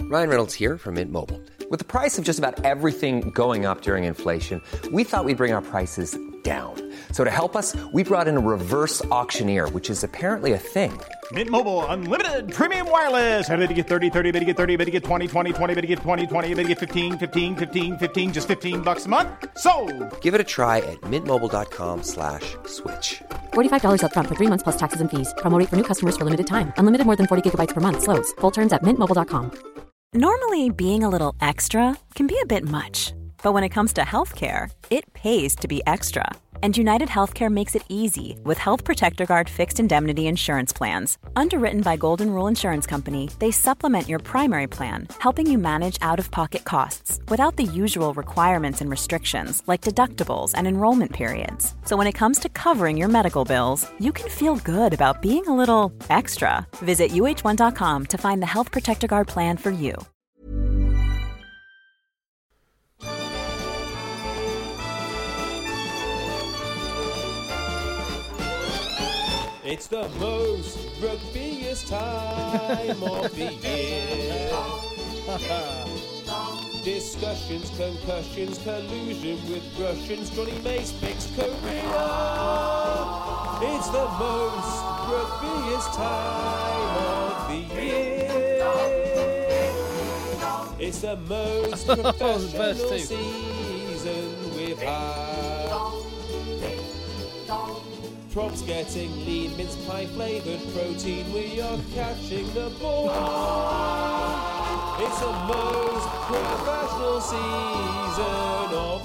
Ryan Reynolds here from Mint Mobile. With the price of just about everything going up during inflation, we thought we'd bring our prices down. So to help us, we brought in a reverse auctioneer, which is apparently a thing. Mint Mobile Unlimited Premium Wireless. How to get 30, 30, bit to get 30, bit to get 20, 20, 20, bit to get 20, 20, bit to get 15, 15, 15, 15, just $15 a month? Sold! Give it a try at mintmobile.com/switch. $45 up front for 3 months plus taxes and fees. Promo rate for new customers for limited time. Unlimited more than 40 gigabytes per month. Slows full terms at mintmobile.com. Normally, being a little extra can be a bit much. But when it comes to healthcare, it pays to be extra. And United Healthcare makes it easy with Health Protector Guard fixed indemnity insurance plans. Underwritten by Golden Rule Insurance Company, they supplement your primary plan, helping you manage out-of-pocket costs without the usual requirements and restrictions like deductibles and enrollment periods. So when it comes to covering your medical bills, you can feel good about being a little extra. Visit uh1.com to find the Health Protector Guard plan for you. It's the most rugbyest time of the year. Discussions, concussions, collusion with Russians. Johnny Mace picks Korea. It's the most rugbyest time of the year. It's the most professional season we've had. Props getting lean, mince pie flavoured protein. We are catching the ball. It's the most professional season of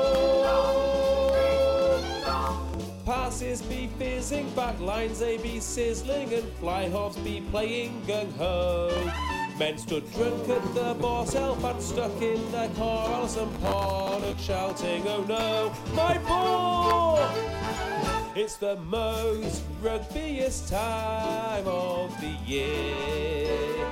all. Passes be fizzing, back lines they be sizzling, and fly halves be playing gung ho. Men stood drunk at the boss, Elfan stuck in their car, Alison Pollock shouting, "Oh no, my ball!" It's the most rugbyest time of the year.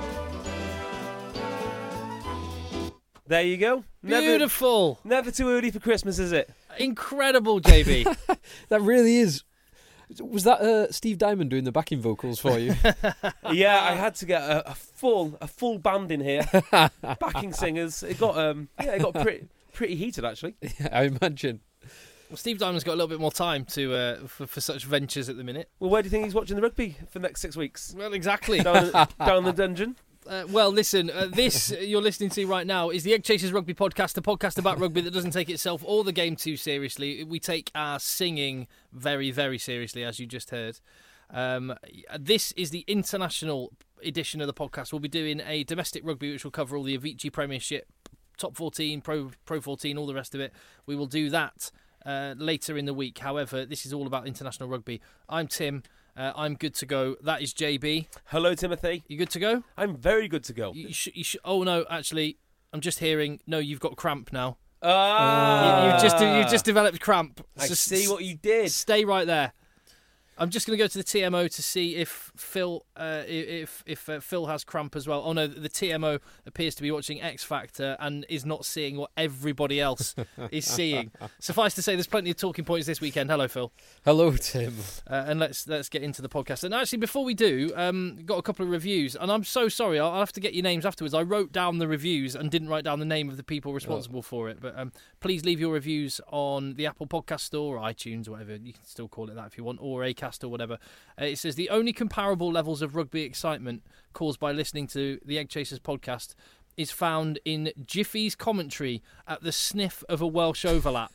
There you go. Beautiful. Never too early for Christmas, is it? Incredible, JB. That really is. Was that Steve Diamond doing the backing vocals for you? Yeah, I had to get a full band in here, backing singers. It got pretty heated actually. Yeah, I imagine. Well, Steve Diamond's got a little bit more time to for such ventures at the minute. Well, where do you think he's watching the rugby for the next 6 weeks? Well, exactly. Down the dungeon. Well, listen, this you're listening to right now is the Egg Chasers Rugby Podcast, a podcast about rugby that doesn't take itself or the game too seriously. We take our singing very, very seriously, as you just heard. This is the international edition of the podcast. We'll be doing a domestic rugby, which will cover all the Avicii Premiership, Top 14, Pro 14, all the rest of it. We will do that later in the week. However, this is all about international rugby. I'm Tim. I'm good to go. That is JB. Hello, Timothy. You good to go? I'm very good to go. You oh no, actually, I'm just hearing. No, you've got cramp now. You've just developed cramp. I see what you did. Stay right there. I'm just going to go to the TMO to see if Phil Phil has cramp as well. Oh no, the TMO appears to be watching X Factor and is not seeing what everybody else is seeing. Suffice to say, there's plenty of talking points this weekend. Hello, Phil. Hello, Tim. And let's get into the podcast. And actually, before we do, got a couple of reviews, and I'm so sorry. I'll have to get your names afterwards. I wrote down the reviews and didn't write down the name of the people responsible for it. But please leave your reviews on the Apple Podcast Store or iTunes, or whatever you can still call it that if you want, or Acast or whatever. It says the only comparable levels of rugby excitement caused by listening to the Egg Chasers podcast is found in Jiffy's commentary at the sniff of a Welsh overlap.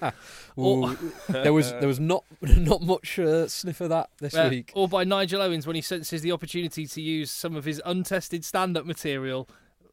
There was not much sniff of that this week. Or by Nigel Owens when he senses the opportunity to use some of his untested stand-up material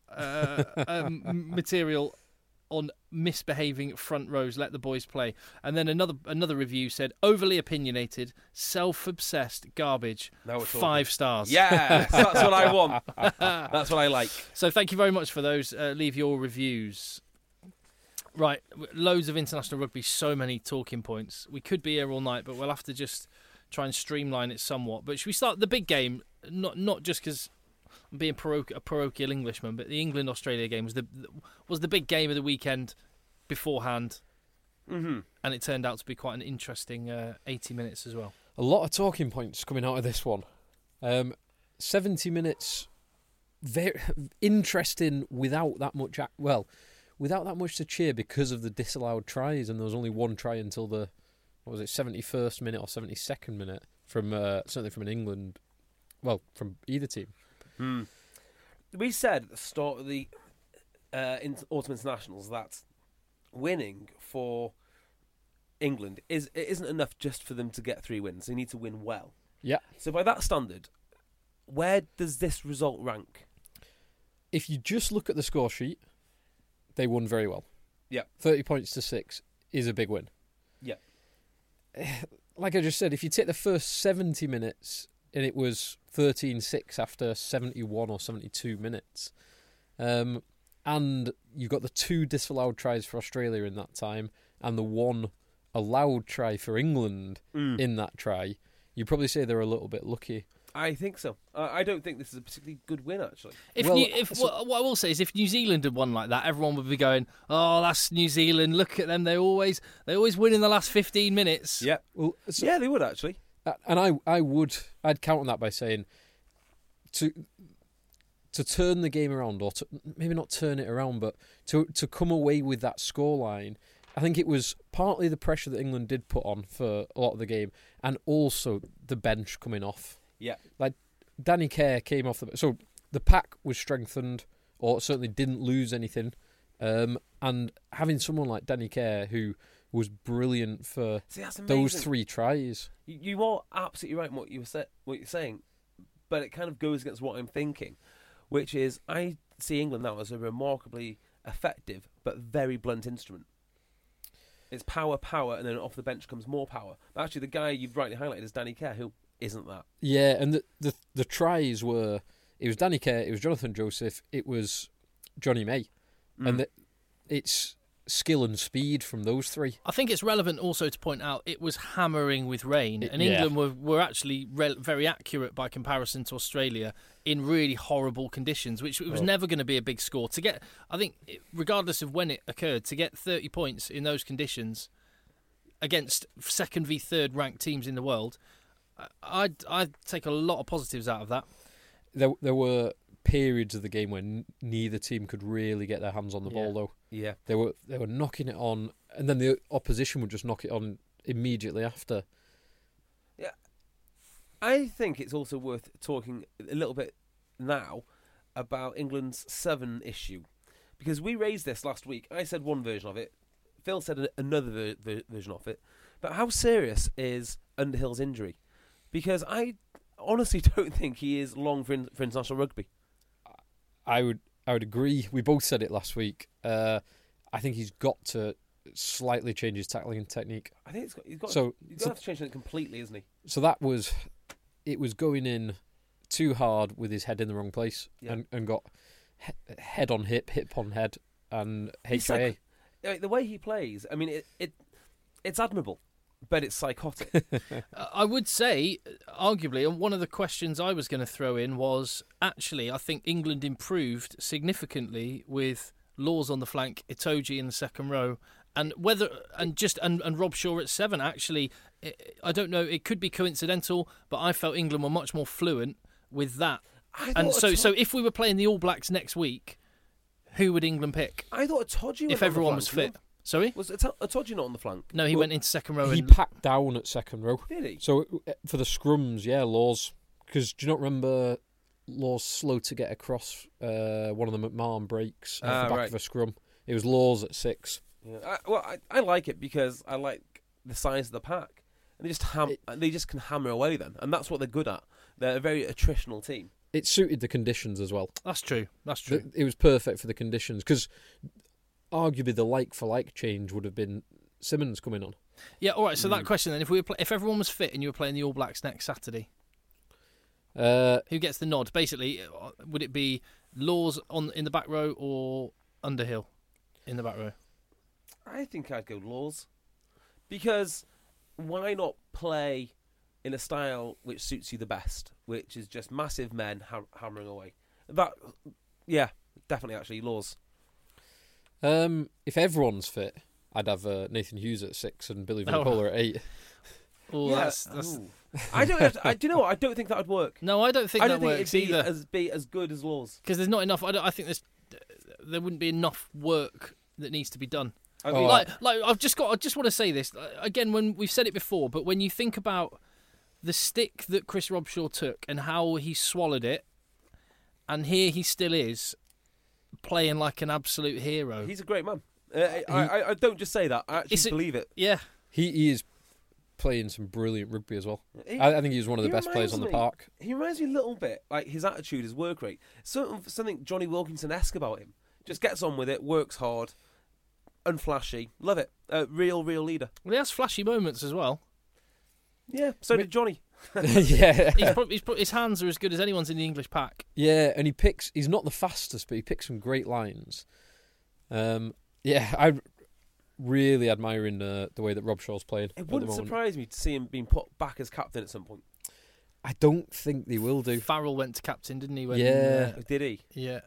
on misbehaving front rows. Let the boys play. And then another review said overly opinionated, self-obsessed garbage. 5 stars. Yeah, that's what I want. That's what I like. So thank you very much for those. Leave your reviews. Right, loads of international rugby, so many talking points. We could be here all night, but we'll have to just try and streamline it somewhat. But should we start the big game? Not just because I'm being a parochial Englishman, but the England-Australia game was the big game of the weekend beforehand, and it turned out to be quite an interesting 80 minutes as well. A lot of talking points coming out of this one. 70 minutes very interesting without that much. Without that much to cheer because of the disallowed tries, and there was only one try until the 71st minute or 72nd minute from certainly from an England, from either team. We said at the start of the autumn internationals that winning for England isn't enough just for them to get 3 wins. They need to win well. Yeah. So by that standard, where does this result rank? If you just look at the score sheet, they won very well. Yeah. 30 points to 6 is a big win. Yeah. Like I just said, if you take the first 70 minutes and it was 13-6 after 71 or 72 minutes, and you got the 2 disallowed tries for Australia in that time and the 1 allowed try for England in that try, you'd probably say they're a little bit lucky. I think so. I don't think this is a particularly good win, actually. What I will say is, if New Zealand had won like that, everyone would be going, "Oh, that's New Zealand. Look at them. They always win in the last 15 minutes." Yeah. Well, yeah, they would actually. And I'd count on that by saying to turn the game around, or to maybe not turn it around, but to come away with that scoreline. I think it was partly the pressure that England did put on for a lot of the game, and also the bench coming off. Yeah. Like, Danny Care came off so the pack was strengthened, or certainly didn't lose anything. And having someone like Danny Care, who was brilliant for those 3 tries. You are absolutely right in what you're saying, but it kind of goes against what I'm thinking, which is I see England now as a remarkably effective but very blunt instrument. It's power, and then off the bench comes more power. But actually, the guy you've rightly highlighted is Danny Care, who isn't that. Yeah, and the tries were... It was Danny Care, it was Jonathan Joseph, it was Johnny May. And it's skill and speed from those 3. I think it's relevant also to point out it was hammering with rain, and England were actually very accurate by comparison to Australia in really horrible conditions, which was never going to be a big score. To get, I think, regardless of when it occurred, to get 30 points in those conditions against 2nd v 3rd ranked teams in the world, I'd take a lot of positives out of that. There were periods of the game when neither team could really get their hands on the ball, though. Yeah, they were knocking it on, and then the opposition would just knock it on immediately after. Yeah, I think it's also worth talking a little bit now about England's 7 issue, because we raised this last week. I said one version of it. Phil said another version of it. But how serious is Underhill's injury? Because I honestly don't think he is long for international rugby. I would agree. We both said it last week. I think he's got to slightly change his tackling technique. I think he's got to change it completely, isn't he? So it was going in too hard with his head in the wrong place, and got head on hip on head, and HIA. Like, the way he plays, I mean, it's admirable. But it's psychotic. I would say, arguably, and one of the questions I was going to throw in was, actually, I think England improved significantly with Laws on the flank, Itoje in the second row, and Rob Shaw at 7. Actually, I don't know, it could be coincidental, but I felt England were much more fluent with that. And so if we were playing the All Blacks next week, who would England pick? I thought Itoje if everyone was fit. Sorry? Was Itoje not on the flank? No, he went into second row. He packed down at second row. Did he? So for the scrums, Laws. Because do you not remember Laws slow to get across one of the McMahon breaks at the back of a scrum? It was Laws at 6. Yeah. I like it because I like the size of the pack. And they just can hammer away then. And that's what they're good at. They're a very attritional team. It suited the conditions as well. That's true. It was perfect for the conditions because arguably the like-for-like change would have been Simmons coming on. Yeah, all right, so that question then, if everyone was fit and you were playing the All Blacks next Saturday, who gets the nod? Basically, would it be Laws in the back row or Underhill in the back row? I think I'd go Laws. Because why not play in a style which suits you the best, which is just massive men hammering away? Definitely actually Laws. If everyone's fit, I'd have Nathan Hughes at 6 and Billy Vunipola at 8. Oh, Yeah. that's... Ooh. I don't. Do you know what? I don't think that would work. No, I don't think I that don't think works it'd either. be as good as Laws. Because there's not enough. I think there wouldn't be enough work that needs to be done. I mean, Like I just want to say this again. When we've said it before, but when you think about the stick that Chris Robshaw took and how he swallowed it, and here he still is playing like an absolute hero. he's a great man. I don't just say that. I actually believe it. Yeah. He is playing some brilliant rugby as well. He- I think he's one of the he best players on the reminds me- park. He reminds me a little bit like his attitude, his work rate. Something Johnny Wilkinson-esque about him. Just gets on with it, works hard, unflashy. Love it. Real leader. Well, he has flashy moments as well. Yeah. So did Johnny. Yeah. His hands are as good as anyone's in the English pack. Yeah, and he's not the fastest, but he picks some great lines. Yeah, I'm really admiring the way that Rob Shaw's playing. It at the wouldn't moment. surprise me to see him being put back as captain at some point. I don't think they will do. Farrell went to captain, didn't he? Yeah. Did he? Yeah.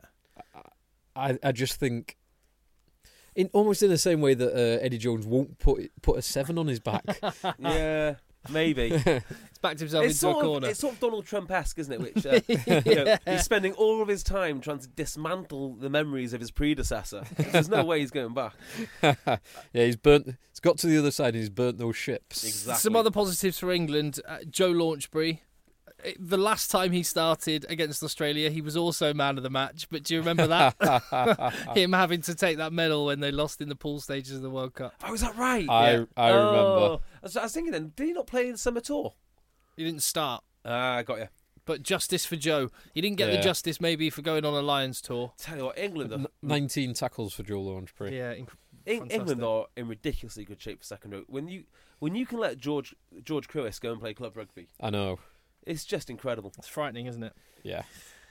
I just think, almost in the same way that Eddie Jones won't put a 7 on his back. Yeah, maybe. He's backed himself into a corner. It's sort of Donald Trump-esque, isn't it? Which he's spending all of his time trying to dismantle the memories of his predecessor. There's no way he's going back. Yeah, he's got to the other side and he's burnt those ships. Exactly. Some other positives for England. Joe Launchbury. The last time he started against Australia, he was also man of the match. But do you remember that? Him having to take that medal when they lost in the pool stages of the World Cup. Oh, is that right? I remember. I was thinking then, did he not play in the summer tour? He didn't start. I got you. But justice for Joe. He didn't get the Yeah. justice maybe for going on a Lions tour. Tell you what, England 19 tackles for Joe Launchbury. Yeah, England are in ridiculously good shape for second row. When you can let George Cruis go and play club rugby, I know. it's just incredible. It's frightening, isn't it? Yeah.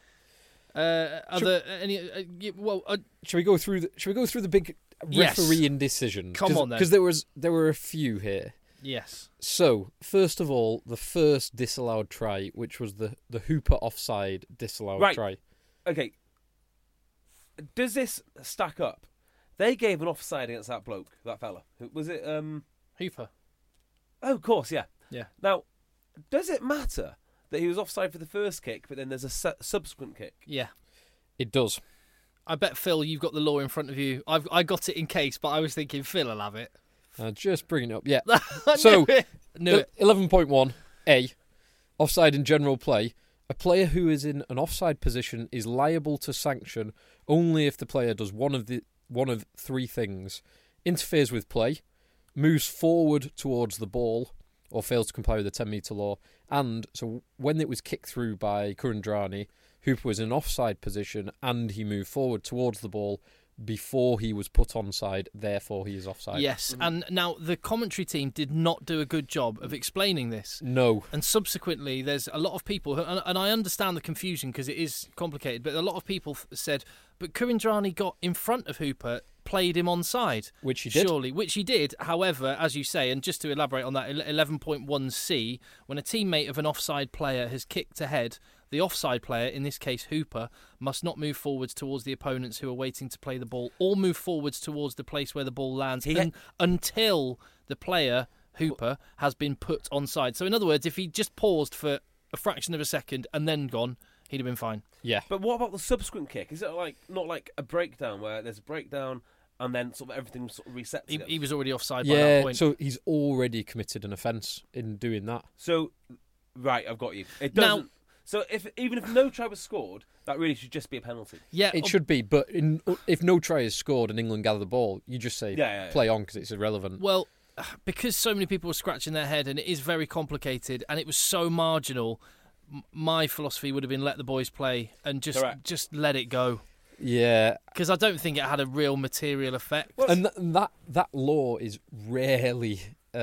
Should Should we go through the big Yes. refereeing decisions? Come on, then. Because there were a few here. Yes. So, first of all, the first disallowed try, which was the Hooper offside disallowed Right. try. Okay, does this stack up? They gave an offside against that bloke, that fella. Was it? Hooper. Oh, of course, yeah. Yeah. Now, does it matter that he was offside for the first kick, but then there's a subsequent kick? Yeah. It does. I bet, Phil, you've got the law in front of you. I got it in case, but I was thinking Phil will have it. Just bringing it up. Yeah. I So, knew it. 11.1, A, offside in general play. A player who is in an offside position is liable to sanction only if the player does one of three things: interferes with play, moves forward towards the ball, or fails to comply with the 10-metre law. And so when it was kicked through by Kurandrani, Hooper was in an offside position and he moved forward towards the ball before he was put onside, therefore he is offside. Yes, and now the commentary team did not do a good job of explaining this. No. And subsequently, there's a lot of people, and I understand the confusion because it is complicated, but a lot of people said, but Kurandrani got in front of Hooper, played him onside. Which he did. Surely, which he did. However, as you say, and just to elaborate on that, 11.1c, when a teammate of an offside player has kicked ahead, the offside player, in this case Hooper, must not move forwards towards the opponents who are waiting to play the ball or move forwards towards the place where the ball lands until the player, Hooper, has been put onside. So in other words, if he just paused for a fraction of a second and then gone, he'd have been fine. Yeah. But what about the subsequent kick? Is it not like a breakdown where there's a breakdown and then sort of everything sort of resets again? He was already offside by that Yeah, point. so he's already committed an offence in doing that. So, right, I've got you. It doesn't. Now- So even if no try was scored, that really should just be a penalty. Yeah, It should be, but if no try is scored and England gather the ball, you just say Yeah. play on because it's irrelevant. Well, because so many people were scratching their head and it is very complicated and it was so marginal, my philosophy would have been let the boys play and just let it go. Yeah. Because I don't think it had a real material effect. And that law is rarely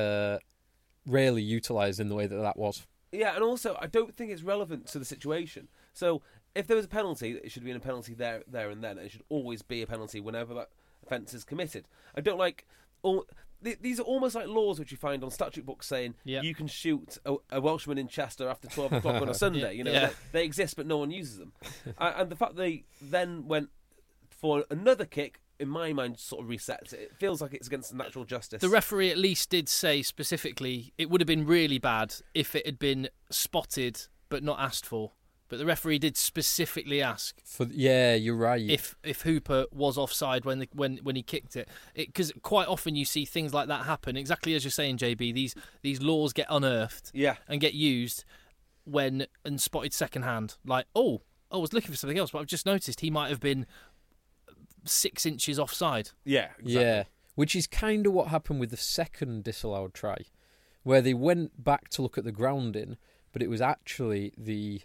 utilised in the way that was. Yeah, and also I don't think it's relevant to the situation. So if there was a penalty, it should be a penalty there and then. It should always be a penalty whenever that offence is committed. I don't like these are almost like laws which you find on statute books saying you can shoot a Welshman in Chester after 12 o'clock on a Sunday. You know, they exist, but no one uses them. And the fact they then went for another kick in my mind, sort of resets it. It feels like it's against natural justice. The referee at least did say specifically it would have been really bad if it had been spotted but not asked for. But the referee did specifically ask. You're right. If Hooper was offside when he kicked it, because quite often you see things like that happen. Exactly as you're saying, JB. These laws get unearthed, and get used and spotted secondhand. Like, I was looking for something else, but I've just noticed he might have been 6 inches offside. Yeah, exactly. Yeah, which is kind of what happened with the second disallowed try, where they went back to look at the grounding, but it was actually the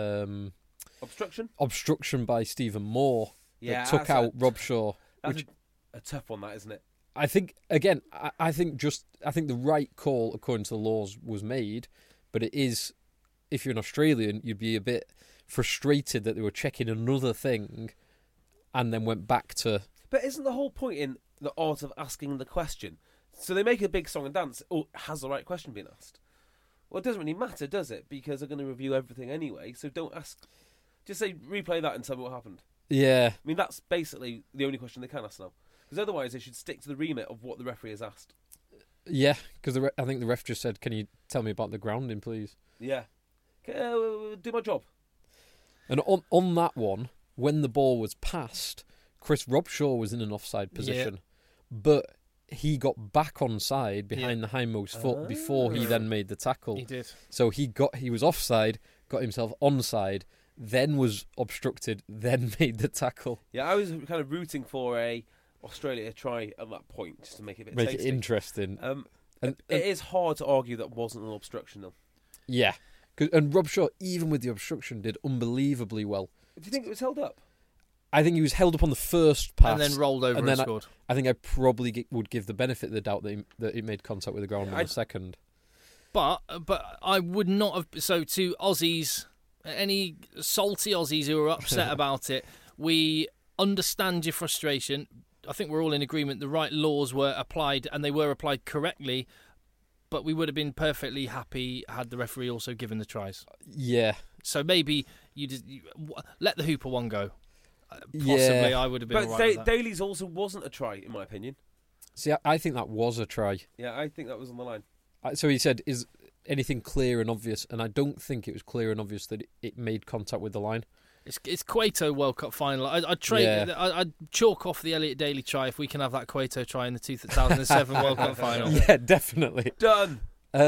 obstruction by Stephen Moore that took out Rob Shaw. That's a tough one, that, isn't it? I think again, I think the right call according to the laws was made, but it is, if you're an Australian, you'd be a bit frustrated that they were checking another thing and then went back to. But isn't the whole point in the art of asking the question? So they make a big song and dance. Has the right question been asked? Well, it doesn't really matter, does it? Because they're going to review everything anyway, so don't ask. Just say, replay that and tell me what happened. Yeah. I mean, that's basically the only question they can ask now. Because otherwise they should stick to the remit of what the referee has asked. Yeah, because I think the ref just said, can you tell me about the grounding, please? Yeah. Do my job. And on that one, when the ball was passed, Chris Robshaw was in an offside position. But he got back onside behind the hindmost foot before he then made the tackle. He did. So he was offside, got himself onside, then was obstructed, then made the tackle. Yeah, I was kind of rooting for a Australia try at that point just to make it a bit Make tasty. it interesting. And it is hard to argue that wasn't an obstruction, though. Yeah. And Rob Shaw, even with the obstruction, did unbelievably well. Do you think it was held up? I think he was held up on the first pass. And then rolled over and scored. I think I probably would give the benefit of the doubt that he made contact with the ground on the second. But I would not have... So to Aussies, any salty Aussies who are upset about it, we understand your frustration. I think we're all in agreement the right laws were applied, and they were applied correctly, but we would have been perfectly happy had the referee also given the tries. Yeah. So maybe you let the Hooper one go. Possibly, I would have been. But Daly's also wasn't a try, in my opinion. See, I think that was a try. Yeah, I think that was on the line. So he said, "Is anything clear and obvious?" And I don't think it was clear and obvious that it made contact with the line. It's Cueto World Cup final. I'd chalk off the Elliot Daly try if we can have that Cueto try in the 2007 World Cup final. Yeah, definitely. Done.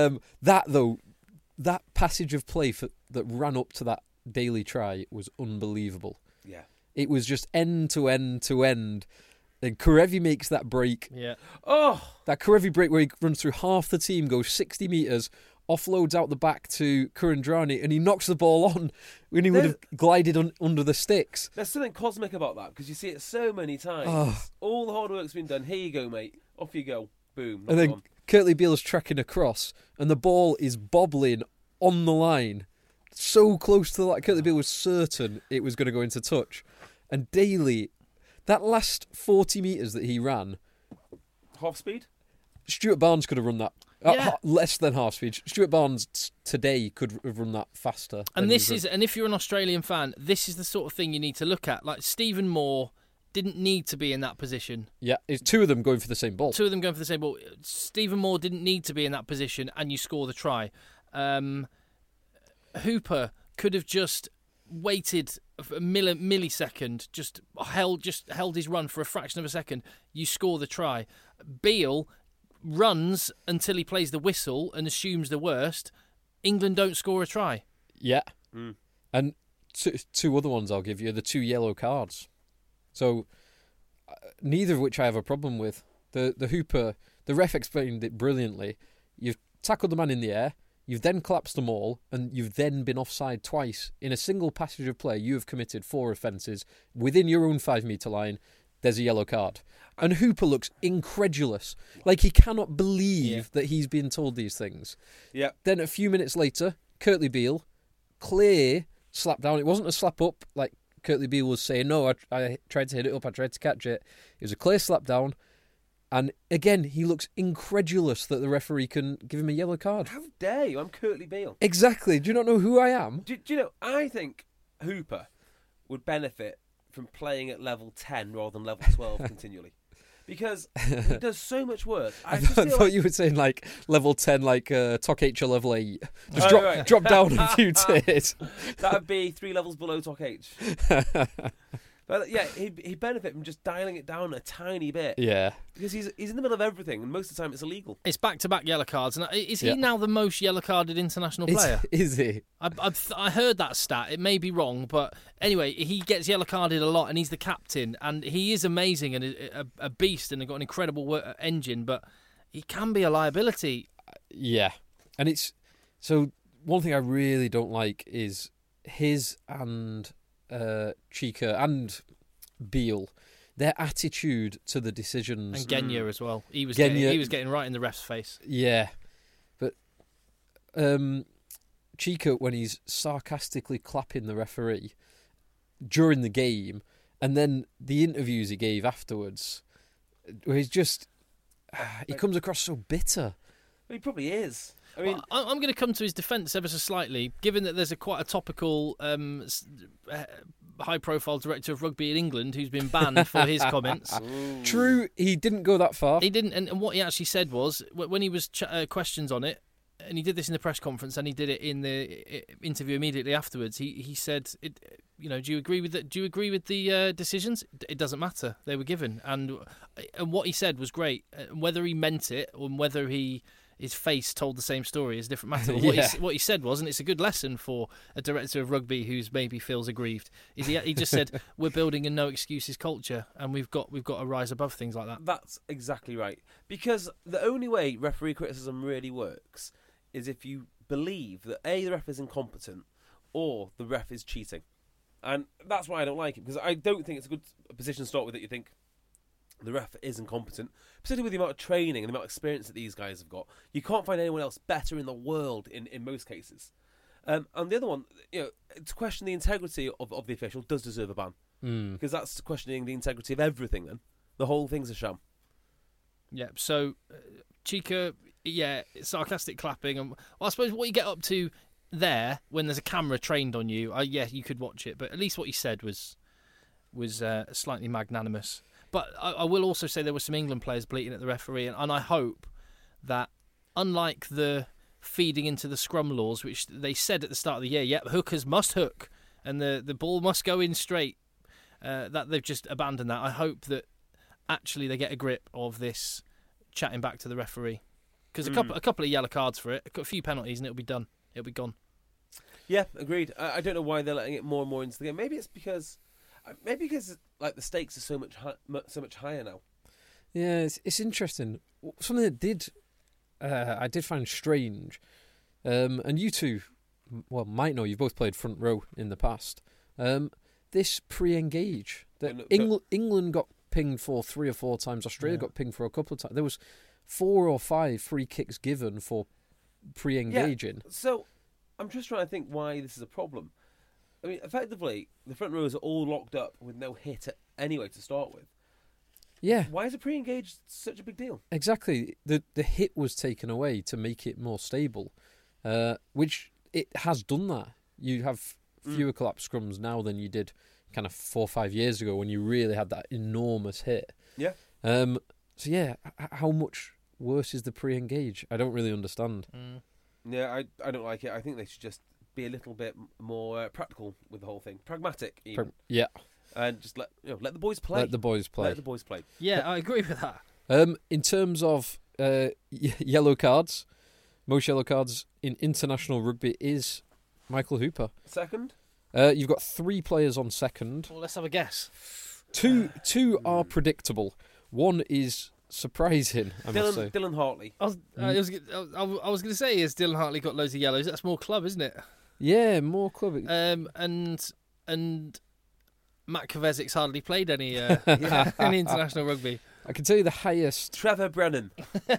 That passage of play that ran up to that Daly try was unbelievable. Yeah. It was just end to end to end. Then Karevi makes that break. Yeah. Oh! That Karevi break where he runs through half the team, goes 60 metres, offloads out the back to Kurandrani, and he knocks the ball on when he would have glided under the sticks. There's something cosmic about that, because you see it so many times. All the hard work's been done. Here you go, mate. Off you go. Boom. And then Kurtley Beale's tracking across, and the ball is bobbling on the line. So close to the line. Kurtley Beale was certain it was going to go into touch. And Daly, that last 40 metres that he ran... Half speed? Stuart Barnes could have run that. Less than half speed. Stuart Barnes today could have run that faster. And if you're an Australian fan, this is the sort of thing you need to look at. Like, Stephen Moore didn't need to be in that position. Yeah, it's two of them going for the same ball. Stephen Moore didn't need to be in that position, and you score the try. Hooper could have just waited a millisecond, just held his run for a fraction of a second. You score the try. Beale runs until he plays the whistle and assumes the worst. England don't score a try. Yeah. And two other ones I'll give you, the 2 yellow cards. So, neither of which I have a problem with. The Hooper, the ref explained it brilliantly. You've tackled the man in the air, you've then collapsed them all, and you've then been offside twice. In a single passage of play, you have committed 4 offences within your own 5 metre line. There's a yellow card. And Hooper looks incredulous. Like he cannot believe that he's been told these things. Yeah. Then a few minutes later, Kurtley Beale, clear slap down. It wasn't a slap up like Kurtley Beale was saying, no, I tried to hit it up, I tried to catch it. It was a clear slap down. And again, he looks incredulous that the referee can give him a yellow card. How dare you? I'm Kurtley Beale. Exactly. Do you not know who I am? Do you know, I think Hooper would benefit from playing at level 10 rather than level 12 continually. Because he does so much work. I thought you were saying like level 10, like Tok H or level 8. Just drop down a few tiers. That would be 3 levels below Tok H. But yeah, he'd benefit from just dialing it down a tiny bit. Yeah. Because he's in the middle of everything, and most of the time it's illegal. It's back-to-back yellow cards. And is he now the most yellow-carded international player? Is he? I heard that stat. It may be wrong, but anyway, he gets yellow-carded a lot, and he's the captain, and he is amazing and a beast, and got an incredible engine, but he can be a liability. Yeah. And it's... So, one thing I really don't like is his and Chika and Beale, their attitude to the decisions. And Genya as well. He was getting right in the ref's face. Yeah. But Chika, when he's sarcastically clapping the referee during the game, and then the interviews he gave afterwards, where he's just... he comes across so bitter. Well, he probably is. I mean, well, I'm going to come to his defence ever so slightly, given that there's quite a topical, high-profile director of rugby in England who's been banned for his comments. Ooh. True, he didn't go that far. He didn't, and what he actually said was, when he was questions on it, and he did this in the press conference, and he did it in the interview immediately afterwards. He said, "Do you agree with that? Do you agree with the decisions? It doesn't matter. They were given." And what he said was great. Whether he meant it or whether his face told the same story is a different matter. What he said was, and it's a good lesson for a director of rugby who's maybe feels aggrieved, is he just said, we're building a no excuses culture, and we've got to rise above things like that. That's exactly right. Because the only way referee criticism really works is if you believe that A, the ref is incompetent, or the ref is cheating. And that's why I don't like it, because I don't think it's a good position to start with, that you think the ref is incompetent, particularly with the amount of training and the amount of experience that these guys have got. You can't find anyone else better in the world in most cases. And the other one, to question the integrity of the official does deserve a ban. Because that's questioning the integrity of everything then. The whole thing's a sham. Yeah, so Chika, sarcastic clapping. And I suppose what you get up to there, when there's a camera trained on you, you could watch it, but at least what he said was slightly magnanimous. But I will also say there were some England players bleating at the referee, and I hope that, unlike the feeding into the scrum laws, which they said at the start of the year, hookers must hook, and the ball must go in straight, that they've just abandoned that. I hope that actually they get a grip of this chatting back to the referee. Because a couple of yellow cards for it, a few penalties, and it'll be done. It'll be gone. Yeah, agreed. I don't know why they're letting it more and more into the game. Maybe it's because like the stakes are so much higher now. Yeah, it's interesting. Something that I did find strange, and you two, might know, you've both played front row in the past. This pre-engage that England got pinged for 3 or 4 times. Australia got pinged for a couple of times. There was 4 or 5 free kicks given for pre-engaging. Yeah, so I'm just trying to think why this is a problem. I mean, effectively, the front rows are all locked up with no hit anyway to start with. Yeah. Why is a pre-engage such a big deal? Exactly. The hit was taken away to make it more stable, which it has done that. You have fewer collapsed scrums now than you did kind of 4 or 5 years ago when you really had that enormous hit. Yeah. How much worse is the pre-engage? I don't really understand. Yeah, I don't like it. I think they should just be a little bit more practical with the whole thing, pragmatic even. And just let the boys play. Let the boys play. Yeah, I agree with that. In terms of yellow cards, most yellow cards in international rugby is Michael Hooper. Second? You've got 3 players on second. Well, let's have a guess. Two are predictable. One is surprising, I must say. Dylan Hartley. I was going to say, has Dylan Hartley got loads of yellows? That's more club, isn't it? Yeah, more club. And Matt Kovesic's hardly played any international rugby. I can tell you the highest. Trevor Brennan.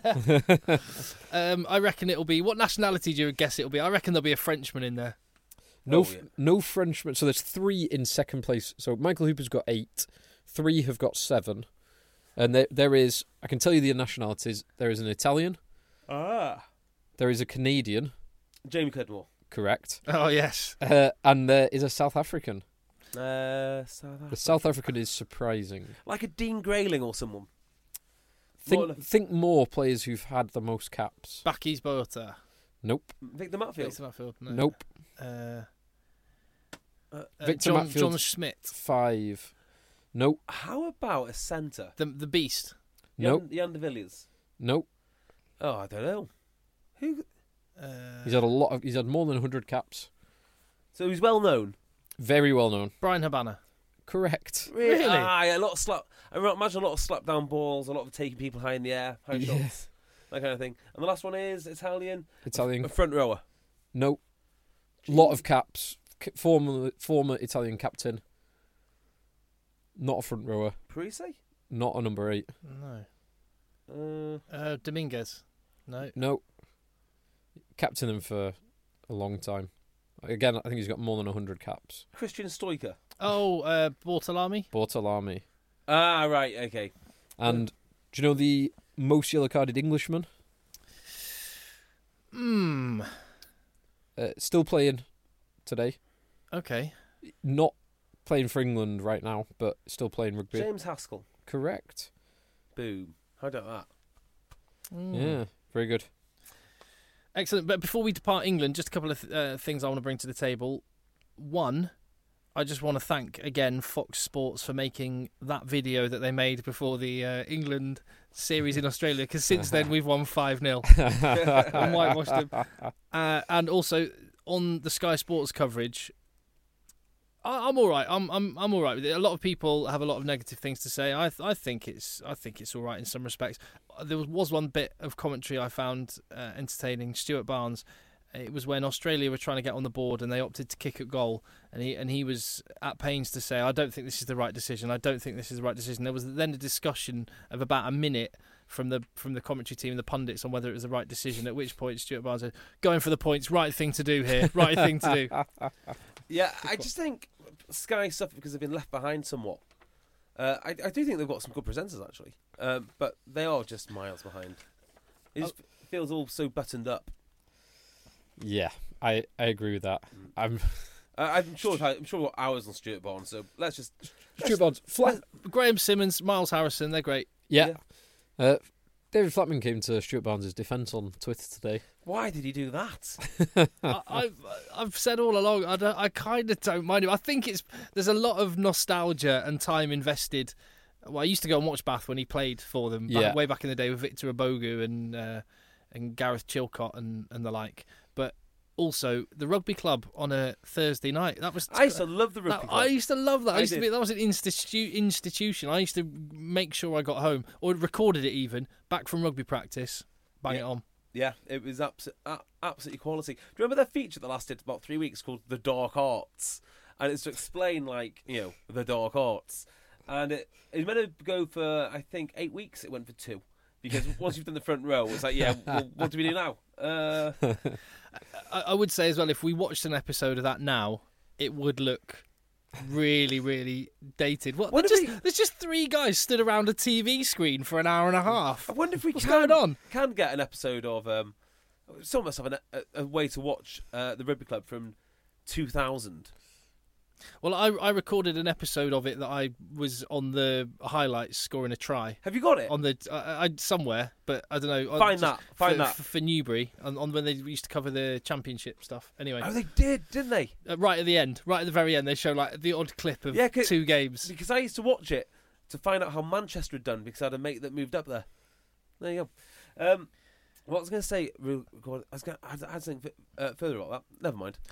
I reckon it'll be... What nationality do you guess it'll be? I reckon there'll be a Frenchman in there. No Frenchman. So there's 3 in second place. So Michael Hooper's got 8. 3 have got 7. And there is... I can tell you the nationalities. There is an Italian. There is a Canadian. Jamie Cudmore. Correct. Oh, yes. And there is a South African. South The Africa. South African is surprising. Like a Dean Grayling or someone. Think more players who've had the most caps. Bakkies Botha. Nope. Victor Matfield. Victor Matfield. No. Nope. Victor John Matfield. Schmidt. 5. Nope. How about a centre? The Beast. Nope. Jan de Villiers. Nope. Oh, I don't know. Who? He's had more than 100 caps. So he's well known. Very well known. Brian Habana. Correct. Really? Yeah, a lot of slap. I imagine a lot of slap down balls, a lot of taking people high in the air, high shots, that kind of thing. And the last one is Italian. Italian. A front rower. Nope. Lot of caps. Former Italian captain. Not a front rower. Parisi? Not a number 8. No. Dominguez. No. Nope. Captain him for a long time. Again, I think he's got more than 100 caps. Christian Stoiker. Oh, Bortolami. Bortolami. Ah, right, okay. And do you know the most yellow-carded Englishman? Still playing today. Okay. Not playing for England right now, but still playing rugby. James Haskell. Correct. Boom. How about that? Yeah, very good. Excellent. But before we depart England, just a couple of things I want to bring to the table. One, I just want to thank again Fox Sports for making that video that they made before the England series in Australia, because since then we've won 5-0 and whitewashed them. And also on the Sky Sports coverage, I'm all right. I'm all right with it. A lot of people have a lot of negative things to say. I think it's all right in some respects. There was one bit of commentary I found entertaining. Stuart Barnes. It was when Australia were trying to get on the board and they opted to kick at goal, and he was at pains to say, "I don't think this is the right decision. I don't think this is the right decision." There was then a discussion of about a minute from the commentary team and the pundits on whether it was the right decision. At which point Stuart Barnes said, "Going for the points, right thing to do here, right thing to do." Yeah, I just think Sky suffered because they've been left behind somewhat. I do think they've got some good presenters actually, but they are just miles behind. It just feels all so buttoned up. Yeah, I agree with that. I'm sure we've got hours on Stuart Barnes, so let's just Stuart Barnes. Graham Simmons, Miles Harrison, they're great. Yeah. David Flatman came to Stuart Barnes' defence on Twitter today. Why did he do that? I've said all along, I kind of don't mind him. I think there's a lot of nostalgia and time invested. Well, I used to go and watch Bath when he played for them, way back in the day with Victor Abogu and Gareth Chilcott and the like. But also the rugby club on a Thursday night. I used to love the rugby club. I used to love that. That was an institution. I used to make sure I got home or recorded it even back from rugby practice. Bang it on. Yeah, it was absolutely quality. Do you remember their feature that lasted about 3 weeks called The Dark Arts? And it's to explain, the dark arts. And it was meant to go for, I think, 8 weeks. It went for 2. Because once you've done the front row, it's like, what do we do now? I would say as well, if we watched an episode of that now, it would look really, really dated. There's just 3 guys stood around a TV screen for an hour and a half. I wonder if we can get an episode of... some of us have a way to watch the rugby club from 2000. Well, I recorded an episode of it that I was on the highlights scoring a try. Have you got it? On the somewhere, but I don't know. Find that for Newbury on when they used to cover the championship stuff. Anyway, they didn't they? Right at the end, right at the very end, they show the odd clip of 2 games. Because I used to watch it to find out how Manchester had done because I had a mate that moved up there. There you go. What I was going to say, I had to think further about that. Never mind.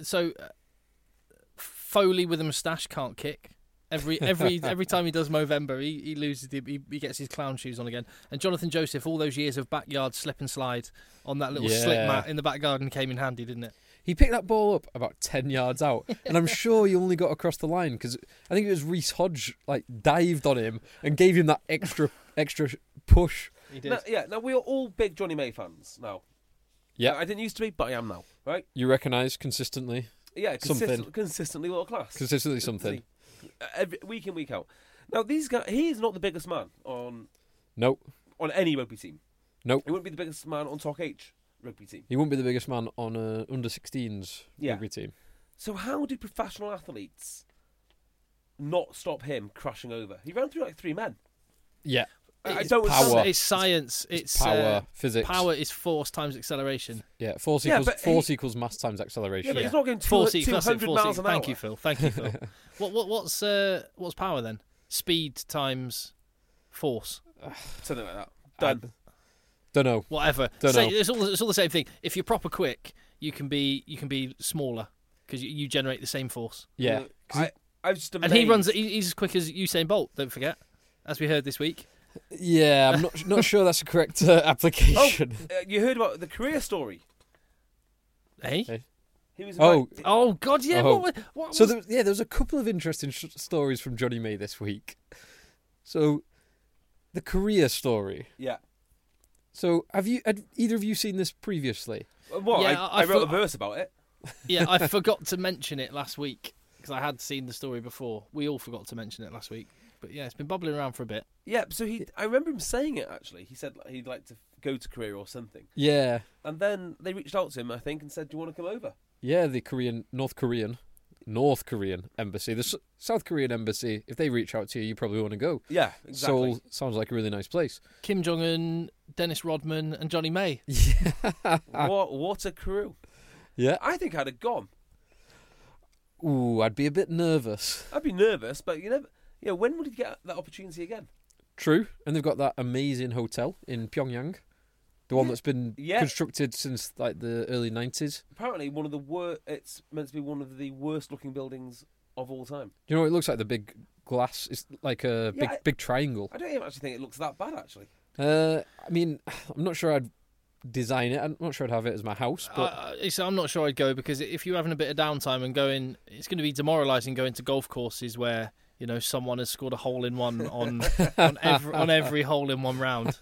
Foley with a moustache can't kick. Every time he does Movember, he loses. He gets his clown shoes on again. And Jonathan Joseph, all those years of backyard slip and slide on that little slip mat in the back garden came in handy, didn't it? He picked that ball up about 10 yards out, and I'm sure he only got across the line because I think it was Reece Hodge dived on him and gave him that extra push. He did. Now we are all big Johnny May fans now. Yeah, I didn't used to be, but I am now. Right? You recognise consistently. Yeah, consistently world class. Consistently something. Week in, week out. Now, these guys, he is not the biggest man on any rugby team. Nope. He wouldn't be the biggest man on Talk H rugby team. He wouldn't be the biggest man on under 16s rugby team. So how do professional athletes not stop him crashing over. He ran through like 3 men. Yeah. I It's don't power. understand. It's science. It's power, physics. Power is force times acceleration. Yeah, force Yeah, equals but force equals mass times acceleration. Yeah, but he's not going Force equals 200 miles an hour. Thank you, Phil. Thank you, Phil. What's power then? Speed times force. Something like that. Done. Don't know. Whatever. Don't know. It's all the same thing. If you're proper quick, you can be smaller because you generate the same force. Yeah. I was just amazed. And he runs. He's as quick as Usain Bolt. Don't forget, as we heard this week. Yeah, I'm not sure that's a correct application. You heard about the career story. Hey. He was Oh God, yeah. Oh. What So was... there was a couple of interesting stories from Johnny May this week. So, the career story. Yeah. So had either of you seen this previously? What? Yeah, I wrote a verse about it. Yeah, I forgot to mention it last week because I had seen the story before. We all forgot to mention it last week. But yeah, it's been bubbling around for a bit. Yeah, so I remember him saying it, actually. He said he'd like to go to Korea or something. Yeah. And then they reached out to him, I think, and said, do you want to come over? Yeah, the North Korean embassy. The South Korean embassy, if they reach out to you, you probably want to go. Yeah, exactly. Seoul sounds like a really nice place. Kim Jong-un, Dennis Rodman and Johnny May. What a crew. Yeah. I think I'd have gone. Ooh, I'd be a bit nervous. I'd be nervous, but you never... Yeah, when would you get that opportunity again? True. And they've got that amazing hotel in Pyongyang. The one that's been Yeah. constructed since like the early 90s. Apparently, it's meant to be one of the worst-looking buildings of all time. You know, it looks like the big glass. It's like a big triangle. I don't even actually think it looks that bad, actually. I mean, I'm not sure I'd design it. I'm not sure I'd have it as my house. But I'm not sure I'd go because if you're having a bit of downtime and going, it's going to be demoralising going to golf courses where... You know, someone has scored a hole-in-one on every hole-in-one round.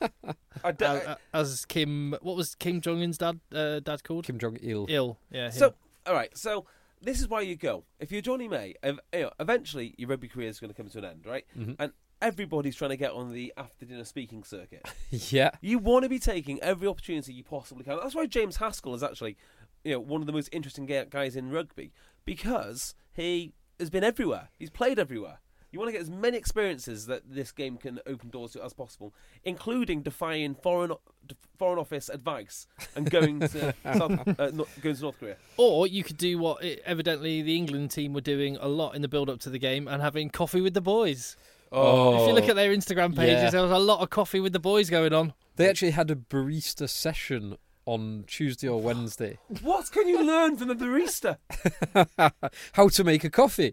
As Kim, what was Kim Jong-un's dad called? Kim Jong-il. Yeah. Him. So, all right. So this is why you go. If you're Johnny May, eventually your rugby career is going to come to an end, right? Mm-hmm. And everybody's trying to get on the after-dinner speaking circuit. Yeah. You want to be taking every opportunity you possibly can. That's why James Haskell is actually, one of the most interesting guys in rugby because he has been everywhere. He's played everywhere. You want to get as many experiences that this game can open doors to as possible, including defying foreign office advice and going to North Korea. Or you could do what evidently the England team were doing a lot in the build-up to the game and having coffee with the boys. Oh, if you look at their Instagram pages, yeah. there was a lot of coffee with the boys going on. They actually had a barista session on Tuesday or Wednesday. What can you learn from a barista? How to make a coffee.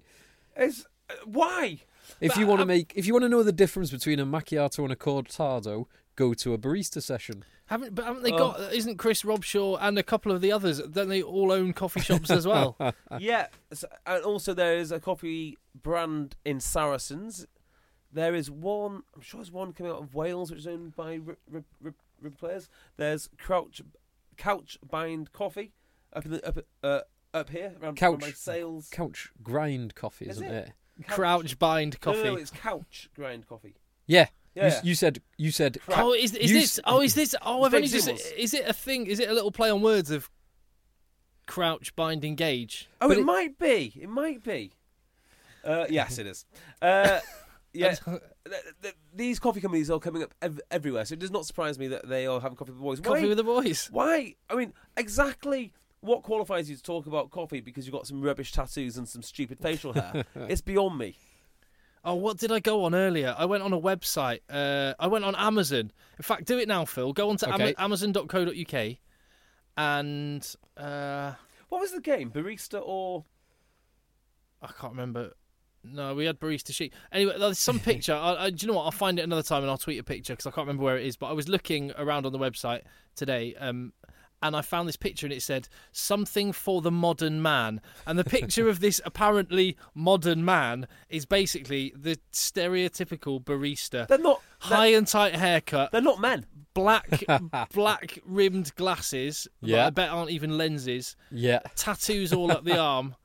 Why? If you want to know the difference between a macchiato and a cortado, go to a barista session. Haven't they got? Isn't Chris Robshaw and a couple of the others? Don't they all own coffee shops as well? Yeah, and also there is a coffee brand in Saracens. There is one. I'm sure there's one coming out of Wales, which is owned by rugby players. There's Couch Bind Coffee up here around my sales. Couch Grind Coffee, isn't it? Crouch Bind Coffee. No, it's Couch Grind Coffee. Yeah. Yeah. You said. Oh, is this? Oh, I've only just. Symbols. Is it a thing? Is it a little play on words of crouch, bind, engage? Oh, it might be. It might be. Yes, it is. Yeah. These coffee companies are coming up everywhere, so it does not surprise me that they are having coffee with the boys. Coffee with the boys. Why? I mean, exactly what qualifies you to talk about coffee because you've got some rubbish tattoos and some stupid facial hair? It's beyond me. Oh, what did I go on earlier? I went on a website. I went on Amazon. In fact, do it now, Phil. Go on to amazon.co.uk and... what was the game? Barista or... I can't remember. No, we had Barista Sheet. Anyway, there's some picture. Do you know what? I'll find it another time and I'll tweet a picture because I can't remember where it is. But I was looking around on the website today and I found this picture and it said, something for the modern man. And the picture of this apparently modern man is basically the stereotypical barista. They're not... High and tight haircut. They're not men. Black rimmed glasses. Yeah. I bet aren't even lenses. Yeah. Tattoos all up the arm.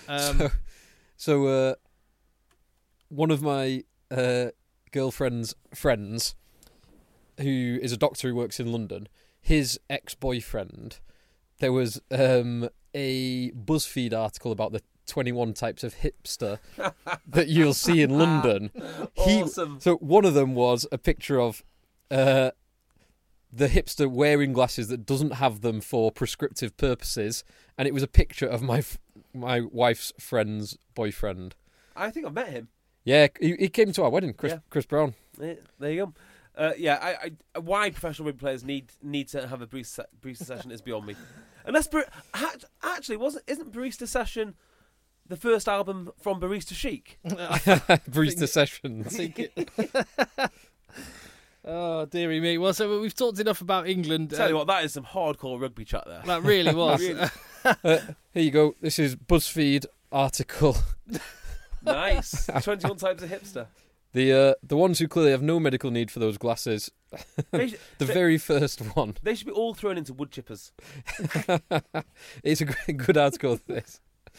So one of my girlfriend's friends, who is a doctor who works in London, his ex-boyfriend, there was a BuzzFeed article about the 21 types of hipster that you'll see in London. Awesome. So one of them was a picture of the hipster wearing glasses that doesn't have them for prescriptive purposes, and it was a picture of my wife's friend's boyfriend. I think I've met him. Yeah, he came to our wedding, Chris Brown. Yeah, there you go. Why professional rugby players need to have a barista session is beyond me. Unless actually isn't Barista Session the first album from Barista Chic? Barista Sessions. Oh, dearie me. Well, so we've talked enough about England. Tell you what, that is some hardcore rugby chat there. That really was. Here you go. This is BuzzFeed article. Nice. 21 types of hipster. The ones who clearly have no medical need for those glasses. Very first one. They should be all thrown into wood chippers. It's a good article, this.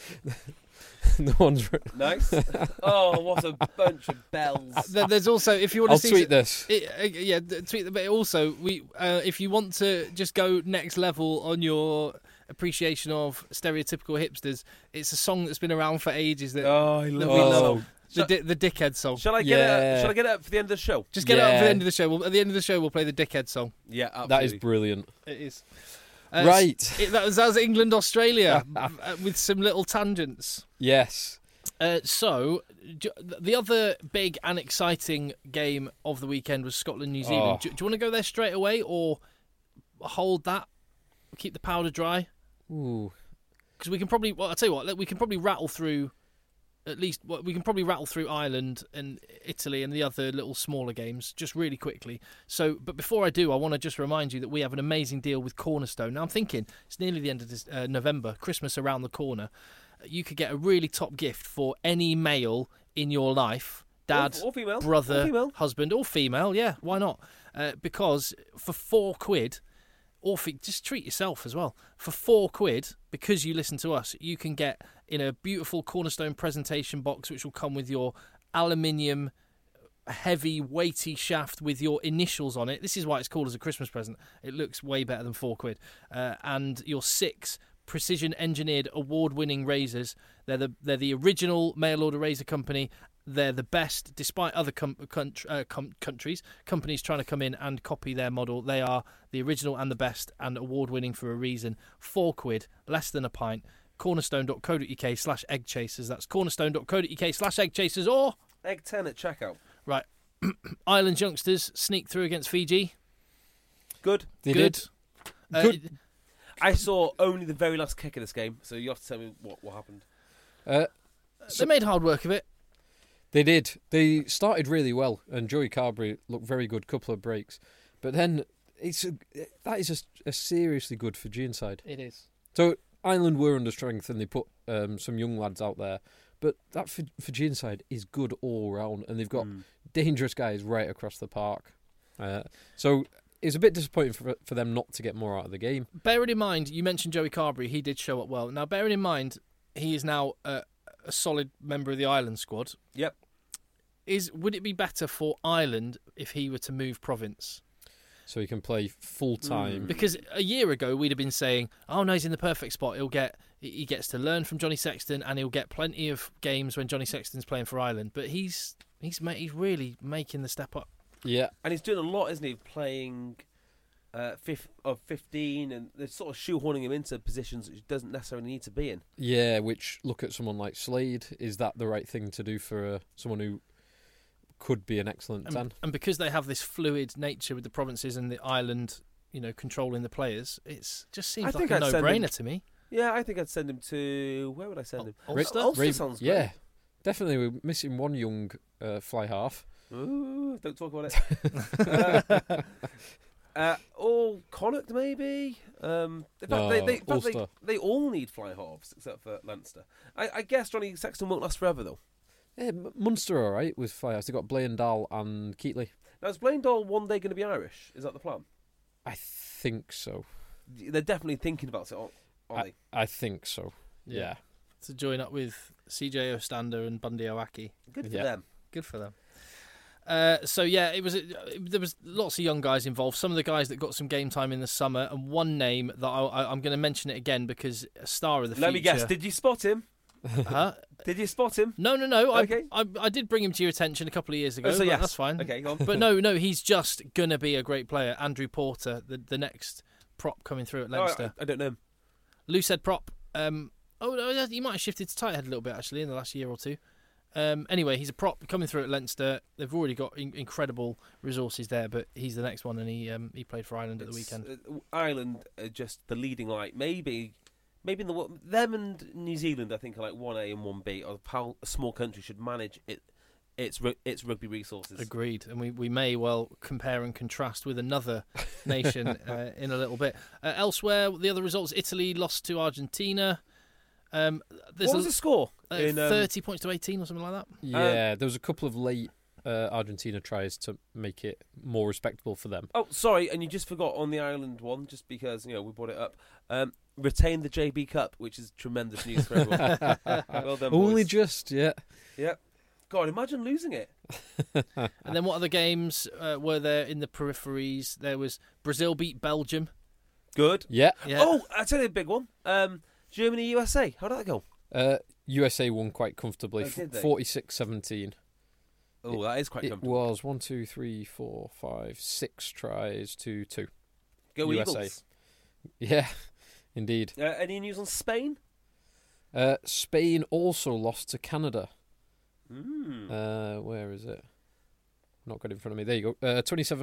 The one's nice. Oh, what a bunch of bells! There's also, if you want to see, I'll tweet this. Tweet. But also, if you want to just go next level on your appreciation of stereotypical hipsters, it's a song that's been around for ages. I love. The Dickhead song. Shall I get it? Shall I get it up for the end of the show? Just get it up for the end of the show. At the end of the show, we'll play the Dickhead song. Yeah, absolutely. That is brilliant. It is. Right. That was England, Australia, with some little tangents. Yes. So, the other big and exciting game of the weekend was Scotland, New Zealand. Do you want to go there straight away, or hold that, keep the powder dry? Ooh. Because we can probably, I'll tell you what, we can probably rattle through. At least we can probably rattle through Ireland and Italy and the other little smaller games just really quickly. So, but before I do, I want to just remind you that we have an amazing deal with Cornerstone. Now, I'm thinking it's nearly the end of this, November, Christmas around the corner. You could get a really top gift for any male in your life, dad, or female, brother, or female. husband, or female. Yeah, why not? Because for £4, or just treat yourself as well. For £4, because you listen to us, you can get in a beautiful Cornerstone presentation box, which will come with your aluminium, heavy, weighty shaft with your initials on it. This is why it's called as a Christmas present. It looks way better than £4. And your 6 precision-engineered, award-winning razors. They're the original mail-order razor company. They're the best, despite other companies trying to come in and copy their model. They are the original and the best and award-winning for a reason. £4, less than a pint. Cornerstone.co.uk/eggchasers. That's cornerstone.co.uk/eggchasers, or Egg 10 at checkout. Right. Ireland's youngsters sneak through against Fiji. Good. They did. Good. I saw only the very last kick of this game, so you have to tell me what happened. They made hard work of it. They did. They started really well, and Joey Carberry looked very good, couple of breaks. But then that is a seriously good Fijian side. It is. So Ireland were under strength, and they put some young lads out there. But that Fijian side is good all round, and they've got dangerous guys right across the park. So it's a bit disappointing for them not to get more out of the game. Bearing in mind, you mentioned Joey Carberry, he did show up well. Now, bearing in mind, he is now a solid member of the Ireland squad. Yep. Would it be better for Ireland if he were to move province? So he can play full time. Because a year ago we'd have been saying, "Oh no, he's in the perfect spot. He gets to learn from Johnny Sexton, and he'll get plenty of games when Johnny Sexton's playing for Ireland." But he's really making the step up. Yeah, and he's doing a lot, isn't he? Playing 15, and they're sort of shoehorning him into positions that he doesn't necessarily need to be in. Yeah, which look at someone like Slade. Is that the right thing to do for someone who could be an excellent 10? And because they have this fluid nature with the provinces and the island, controlling the players, it just seems like a no-brainer to me. Yeah, I think I'd send him to... Where would I send him? Ulster sounds great. Yeah, definitely. We're missing one young fly half. Ooh, don't talk about it. Or Connacht, maybe. In fact, they all need fly halves except for Leinster. I guess Johnny Sexton won't last forever, though. Yeah, Munster all right with fly halves. They've got Blaine Dahl and Keatley. Now, is Blaine Dahl one day going to be Irish? Is that the plan? I think so. They're definitely thinking about it, aren't they? I think so. Yeah. To join up with CJ Ostander and Bundy Owaki. Good for them. Good for them. There was lots of young guys involved. Some of the guys that got some game time in the summer, and one name that I'm going to mention it again because a star of the future. Let me guess. Did you spot him? Huh? Did you spot him? No. Okay. I did bring him to your attention a couple of years ago. Oh, so but yes. That's fine. Okay, go on. But no, he's just going to be a great player. Andrew Porter, the next prop coming through at Leinster. I don't know him. Loose head prop. He might have shifted to tight head a little bit, actually, in the last year or two. Anyway, he's a prop coming through at Leinster. They've already got incredible resources there, but he's the next one, and he played for Ireland at the weekend. Ireland are just the leading light. Maybe in the world, them and New Zealand, I think, are like 1A and 1B of how a small country should manage its rugby resources. Agreed, and we may well compare and contrast with another nation in a little bit. Elsewhere, the other results: Italy lost to Argentina. What was the score? 30 points to 18 or something like that. Yeah, there was a couple of late Argentina tries to make it more respectable for them. Oh, sorry, and you just forgot on the Ireland one, just because we brought it up. Retain the JB Cup, which is tremendous news for everyone. Well done, boys. Only just, yeah. Yeah. God, imagine losing it. And then what other games were there in the peripheries? There was Brazil beat Belgium. Good. Yeah. Oh, I'll tell you a big one. Germany, USA. How did that go? USA won quite comfortably, Oh, did they? 46-17. Oh, that is quite It comfortable. was 1, 2, 3, 4, 5, 6 tries to 2. Go USA. Eagles. Yeah, indeed. Any news on Spain? Spain also lost to Canada. Mm. Where is it? Not got it in front of me. There you go.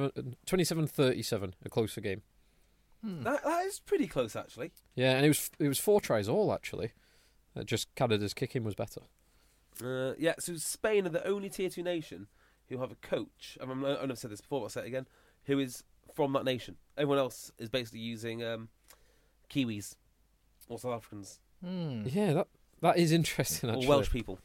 27-37, a closer game. That is pretty close, actually. Yeah, and it was 4 tries all, actually. Just Canada's kicking was better. Yeah, so Spain are the only Tier 2 nation who have a coach, and I've said this before, but I'll say it again, who is from that nation. Everyone else is basically using Kiwis or South Africans. Yeah, that is interesting, actually. Or Welsh people.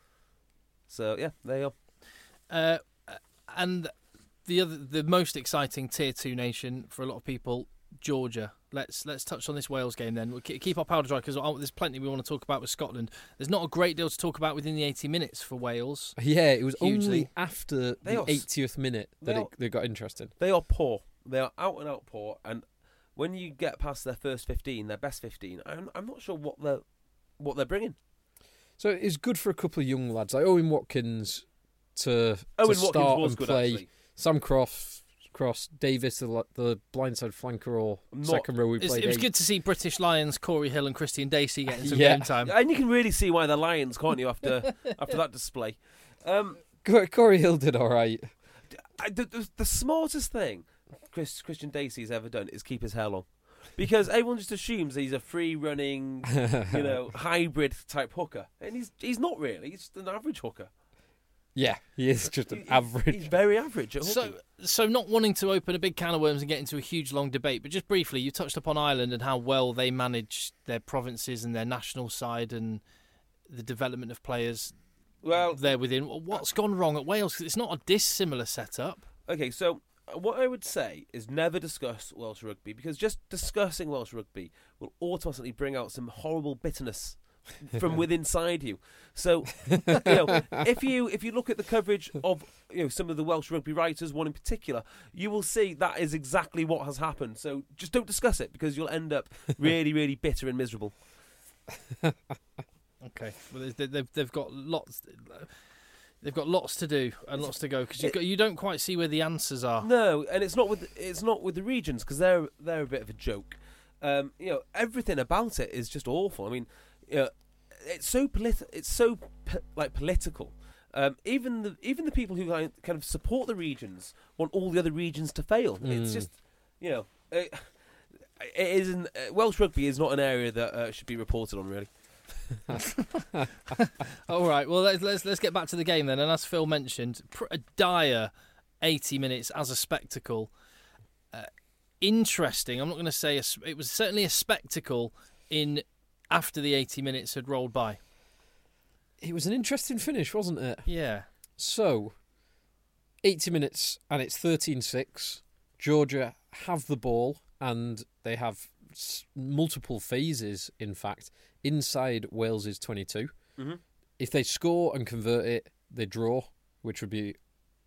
So, yeah, there you are. And the most exciting Tier 2 nation for a lot of people, Georgia. Let's touch on this Wales game then. We'll keep our powder dry because there's plenty we want to talk about with Scotland. There's not a great deal to talk about within the 80 minutes for Wales. Yeah, it was Hugely. only after the 80th minute that it got interesting. They are poor. They are out and out poor. And when you get past their first 15, their best 15, I'm not sure what they're bringing. So it's good for a couple of young lads like Owen Watkins to Owen start Watkins was and good, play. actually. Sam Cross, Davis, the blindside flanker or second row we played. It was good to see British Lions, Corey Hill and Christian Dacey getting some Yeah. game time. And you can really see why they're Lions, can't you, after that display. Corey Hill did all right. The smartest thing Christian Dacey's ever done is keep his hair long. Because everyone just assumes he's a free-running, hybrid type hooker. And he's not really. He's just an average hooker. Yeah, he is just an average. He's very average at hooking. So not wanting to open a big can of worms and get into a huge long debate, but just briefly, you touched upon Ireland and how well they manage their provinces and their national side and the development of players there within. What's gone wrong at Wales? 'Cause it's not a dissimilar setup. Okay, so what I would say is never discuss Welsh rugby, because just discussing Welsh rugby will automatically bring out some horrible bitterness from within inside you. So, if you look at the coverage of some of the Welsh rugby writers, one in particular, you will see that is exactly what has happened. So just don't discuss it, because you'll end up really, really bitter and miserable. Okay, well, they've got lots. They've got lots to do and lots to go, because you don't quite see where the answers are. No, and it's not with the regions, because they're a bit of a joke. Everything about it is just awful. I mean, it's so political. Even the people who kind of support the regions want all the other regions to fail. It's just it isn't. Welsh rugby is not an area that should be reported on, really. All right, well let's get back to the game then. And as Phil mentioned, a dire 80 minutes as a spectacle. Interesting. I'm not going to say it was certainly a spectacle after the 80 minutes had rolled by. It was an interesting finish, wasn't it? Yeah. So, 80 minutes and it's 13-6. Georgia have the ball and they have multiple phases, in fact, inside Wales's 22. Mm-hmm. If they score and convert it, they draw, which would be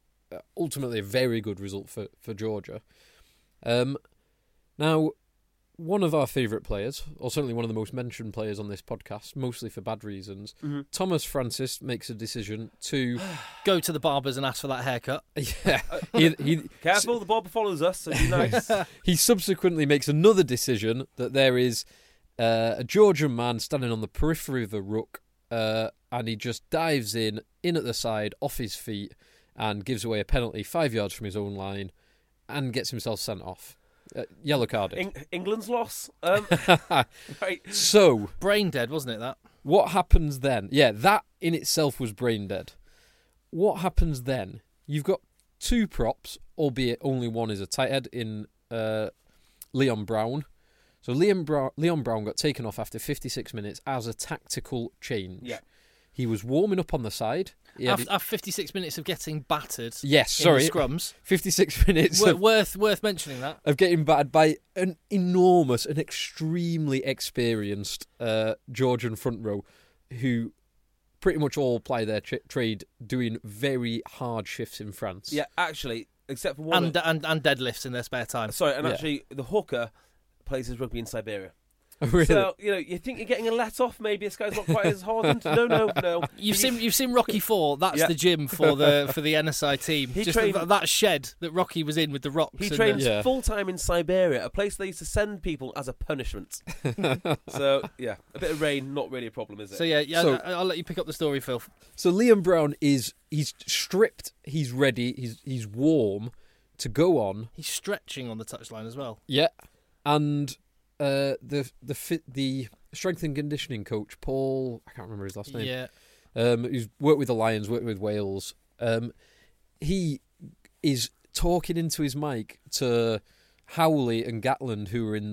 ultimately a very good result for Georgia. Now, one of our favourite players, or certainly one of the most mentioned players on this podcast, mostly for bad reasons, Thomas Francis makes a decision to Go to the barbers and ask for that haircut. yeah. He Careful, the barber follows us, so be nice. he subsequently makes another decision that there is a Georgian man standing on the periphery of the ruck, and he just dives in at the side, off his feet, and gives away a penalty 5 yards from his own line, and gets himself sent off. Yellow carded. England's loss. Right. So, Brain dead, wasn't it, that? what happens then? Yeah, that in itself was brain dead. What happens then? You've got two props, albeit only one is a tight head in Leon Brown. So Leon Brown got taken off after 56 minutes as a tactical change. Yeah. He was warming up on the side. After 56 minutes of getting battered. Yes, sorry. In the scrums. 56 minutes worth mentioning that. of getting battered by an enormous and extremely experienced Georgian front row who pretty much all ply their trade doing very hard shifts in France. Yeah, actually, except for one. And deadlifts in their spare time. Sorry, and Yeah. actually, the hooker plays his rugby in Siberia. Really? So, you think you're getting a let off, maybe this guy's not quite as hardened. No. You've seen Rocky 4. That's Yeah. the gym for the NSI team. He Just trained- that shed that Rocky was in with the rocks. He and trains Yeah. full-time in Siberia, a place they used to send people as a punishment. So, yeah, a bit of rain, not really a problem, is it? So yeah, So- I'll let you pick up the story, Phil. So Liam Brown he's stripped, he's ready, he's warm to go on. He's stretching on the touchline as well. Yeah, and the strength and conditioning coach Paul, I can't remember his last name. Yeah. Who's worked with the Lions, worked with Wales. He is talking into his mic to Howley and Gatland, who are in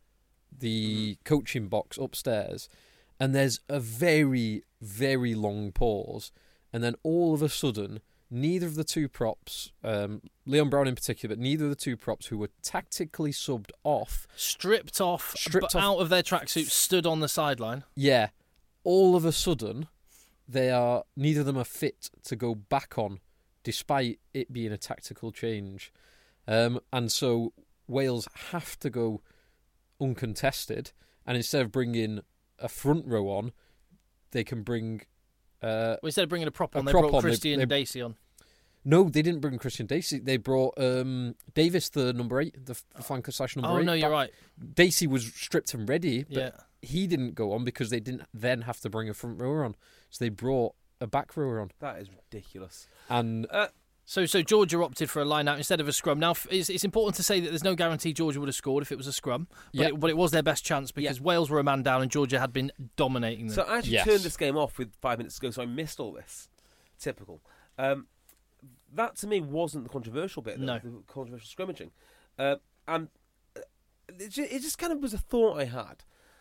the coaching box upstairs, and there's a very, very long pause, and then all of a sudden, neither of the two props, Leon Brown in particular, but neither of the two props who were tactically subbed off, Stripped off, out of their tracksuits, stood on the sideline. yeah, all of a sudden, neither of them are fit to go back on, despite it being a tactical change. And so Wales have to go uncontested, and instead of bringing a front row on, they can bring... Well, instead of bringing a prop on, they prop brought on, Christian Dacey on. No, they didn't bring Christian Dacey. They brought Davis, the number 8, the flanker / number 8. Oh, no, you're back. right. Dacey was stripped and ready, but Yeah. he didn't go on because they didn't then have to bring a front rower on. So they brought a back rower on. That is ridiculous. And So Georgia opted for a line out instead of a scrum. Now, it's important to say that there's no guarantee Georgia would have scored if it was a scrum, but, Yeah. it was their best chance because Wales were a man down and Georgia had been dominating them. So I actually Yes. turned this game off with 5 minutes to go, so I missed all this. Typical. That, to me, wasn't the controversial bit, No. the controversial scrimmaging. And it just kind of was a thought I had.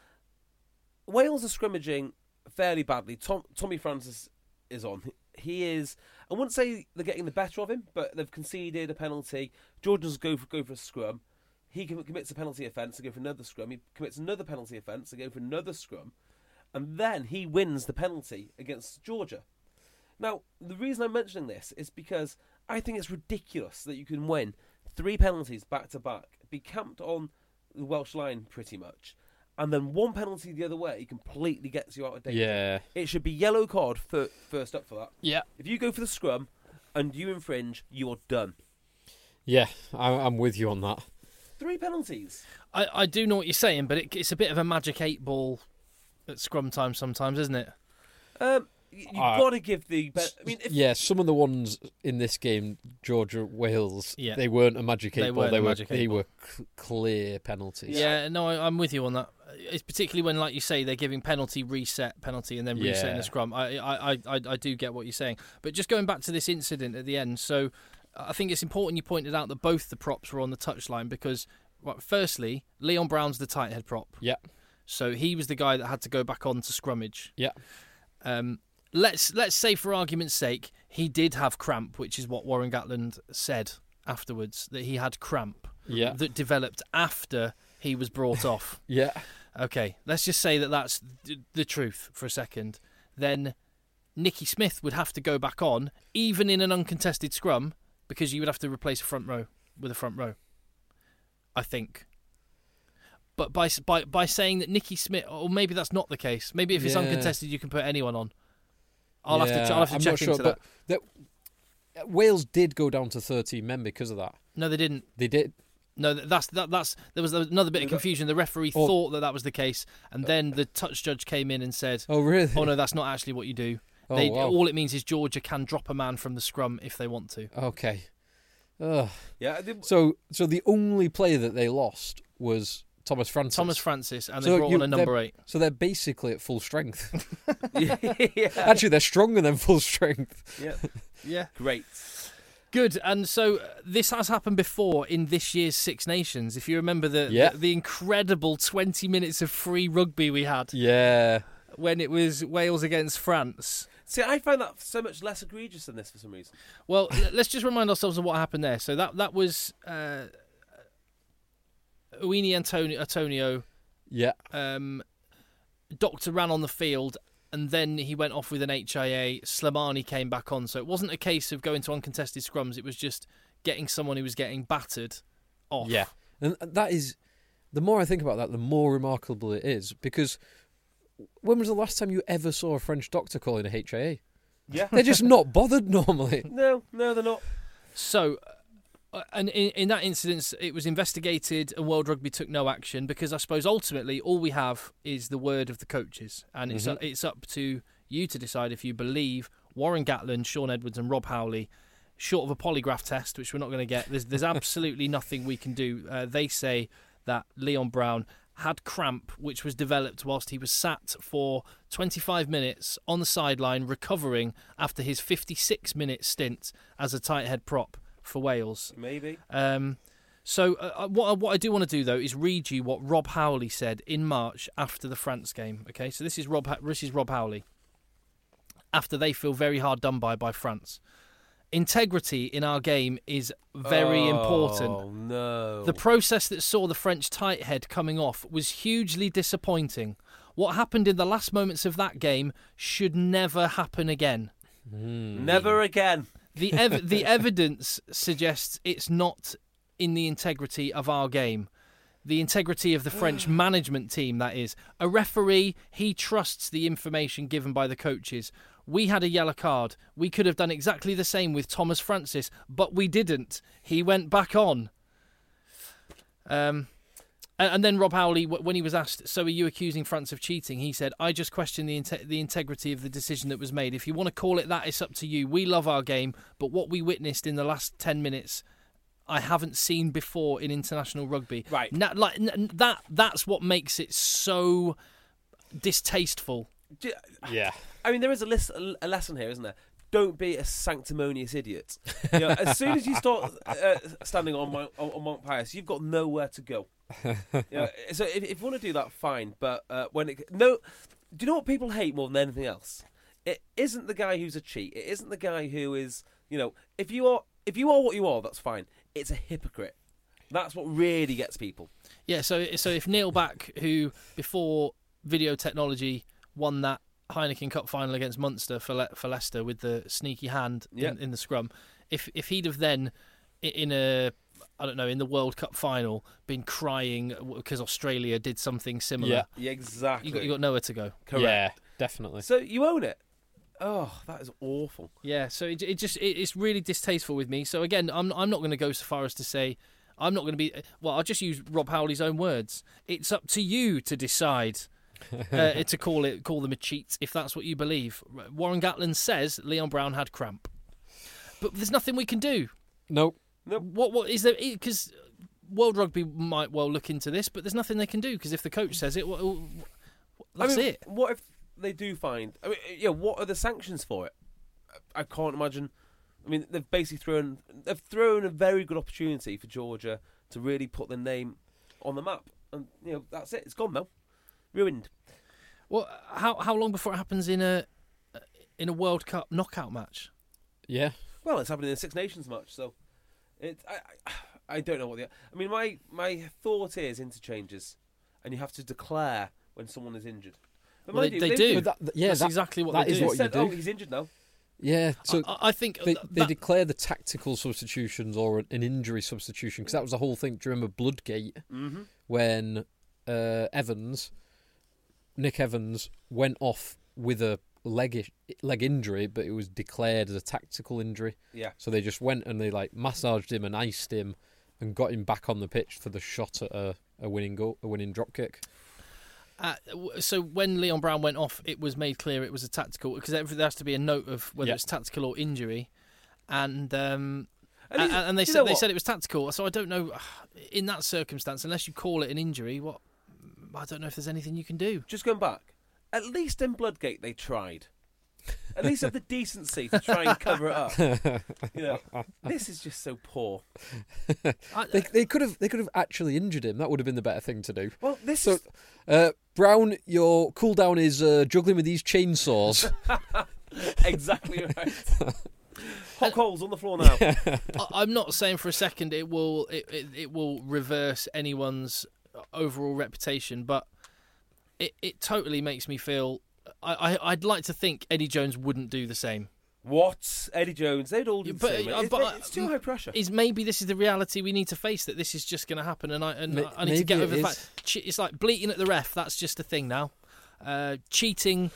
Wales are scrimmaging fairly badly. Tommy Francis is on. He is... I wouldn't say they're getting the better of him, but they've conceded a penalty. Georgians go for a scrum. He commits a penalty offence, they go for another scrum. He commits another penalty offence, they go for another scrum. And then he wins the penalty against Georgia. Now, the reason I'm mentioning this is because I think it's ridiculous that you can win 3 penalties back to back, be camped on the Welsh line pretty much, and then one penalty the other way completely gets you out of danger. yeah, It should be yellow card first up for that. yeah. If you go for the scrum and you infringe, you're done. yeah, I'm with you on that. 3 penalties. I do know what you're saying, but it's a bit of a magic 8 ball at scrum time sometimes, isn't it? You've got to give the... I mean, if Some of the ones in this game, Georgia, Wales, Yeah. they weren't a magic 8 They ball. weren't a magic eight They ball. were clear penalties. Yeah, no, I'm with you on that. It's particularly when, like you say, they're giving penalty, and then resetting Yeah. the scrum. I do get what you're saying. But just going back to this incident at the end, so I think it's important you pointed out that both the props were on the touchline because, well, firstly, Leon Brown's the tight head prop. Yeah. So he was the guy that had to go back on to scrummage. Yeah. Let's say, for argument's sake, he did have cramp, which is what Warren Gatland said afterwards, that he had cramp Yeah. that developed after he was brought off. Yeah. Okay, let's just say that that's the truth for a second. Then Nicky Smith would have to go back on, even in an uncontested scrum, because you would have to replace a front row with a front row. I think. But by saying that Nicky Smith, or maybe that's not the case. Maybe if it's uncontested, you can put anyone on. I'll have to check into that. But Wales did go down to 13 men because of that. No, they didn't. They did. No, that's there was another bit of confusion. The referee thought that was the case, and then the touch judge came in and said, "Oh, really? Oh no, that's not actually what you do. Wow. All it means is Georgia can drop a man from the scrum if they want to." Okay. Ugh. Yeah. So the only player that they lost was Thomas Francis, and they brought on a number 8. So they're basically at full strength. Yeah. Actually, they're stronger than full strength. Yeah. Great. Good, and so this has happened before in this year's Six Nations. If you remember the incredible 20 minutes of free rugby we had, when it was Wales against France. See, I find that so much less egregious than this for some reason. Well, let's just remind ourselves of what happened there. So that was Uini Antonio. Yeah. Doctor ran on the field. And then he went off with an HIA. Slimani came back on. So it wasn't a case of going to uncontested scrums. It was just getting someone who was getting battered off. Yeah. And that is, the more I think about that, the more remarkable it is. Because when was the last time you ever saw a French doctor calling a HIA? Yeah. They're just not bothered normally. No, they're not. So, and in that incident, it was investigated and World Rugby took no action because I suppose ultimately all we have is the word of the coaches. And it's up to you to decide if you believe Warren Gatland, Sean Edwards and Rob Howley, short of a polygraph test, which we're not going to get. There's absolutely nothing we can do. They say that Leon Brown had cramp, which was developed whilst he was sat for 25 minutes on the sideline recovering after his 56-minute stint as a tight head prop for Wales. Maybe. So what I do want to do though is read you what Rob Howley said in March after the France game. Okay, so this is Rob Howley after they feel very hard done by France. Integrity in our game is very important. Oh no! The process that saw the French tight head coming off was hugely disappointing. What happened in the last moments of that game should never happen again. Never again. The evidence suggests it's not in the integrity of our game. The integrity of the French management team, that is. A referee, he trusts the information given by the coaches. We had a yellow card. We could have done exactly the same with Thomas Francis, but we didn't. He went back on. And then Rob Howley, when he was asked, so are you accusing France of cheating? He said, I just question the integrity of the decision that was made. If you want to call it that, it's up to you. We love our game, but what we witnessed in the last 10 minutes, I haven't seen before in international rugby. Right. That's what makes it so distasteful. Yeah. I mean, there is a lesson here, isn't there? Don't be a sanctimonious idiot. You know, as soon as you start standing on Mount Pius, you've got nowhere to go. You know, so if you want to do that, fine. But do you know what people hate more than anything else? It isn't the guy who's a cheat. It isn't the guy who is, you know, if you are what you are, that's fine. It's a hypocrite. That's what really gets people. Yeah. So if Neil Back, who before video technology won that Heineken Cup final against Munster for Leicester with the sneaky hand in the scrum, if he'd have then in the World Cup final been crying because Australia did something similar, yeah, exactly, you got nowhere to go. Correct. Yeah, definitely. So you own it. Oh, that is awful. Yeah, so it's really distasteful with me. So again, I'm not going to go so far as to say I'm not going to be. Well, I'll just use Rob Howley's own words. It's up to you to decide. To call them a cheat if that's what you believe. Warren Gatland says Leon Brown had cramp, but there's nothing we can do. Nope. What is there? Because World Rugby might well look into this, but there's nothing they can do because if the coach says it, that's it. What if they do find? I mean, yeah. What are the sanctions for it? I can't imagine. I mean, they've basically thrown a very good opportunity for Georgia to really put their name on the map, and you know that's it. It's gone now. Ruined. Well, how long before it happens in a World Cup knockout match? Yeah. Well, it's happening in a Six Nations match, so I don't know what the. I mean, my thought is interchanges, and you have to declare when someone is injured. But well, they do. That's exactly what that they is do. What you do. Oh, he's injured now. Yeah, so I think they declare the tactical substitutions or an injury substitution because that was the whole thing. Do you remember Bloodgate when Nick Evans, went off with a leg injury, but it was declared as a tactical injury. Yeah. So they just went and they massaged him and iced him and got him back on the pitch for the shot at a winning goal, a winning drop kick. So when Leon Brown went off, it was made clear it was a tactical, because there has to be a note of whether it's tactical or injury, and they said it was tactical. So I don't know, in that circumstance, unless you call it an injury, I don't know if there's anything you can do. Just going back, at least in Bloodgate they tried. At least have the decency to try and cover it up. This is just so poor. They could have actually injured him. That would have been the better thing to do. Well, Brown, your cooldown is juggling with these chainsaws. Exactly right. Hot coals on the floor now. I'm not saying for a second it will reverse anyone's overall reputation, but it totally makes me feel. I'd like to think Eddie Jones wouldn't do the same. What? Eddie Jones? They'd all do the same. It's too high pressure. Maybe this is the reality we need to face, that this is just going to happen, and I need to get over the fact. It's like bleating at the ref. That's just a thing now. Cheating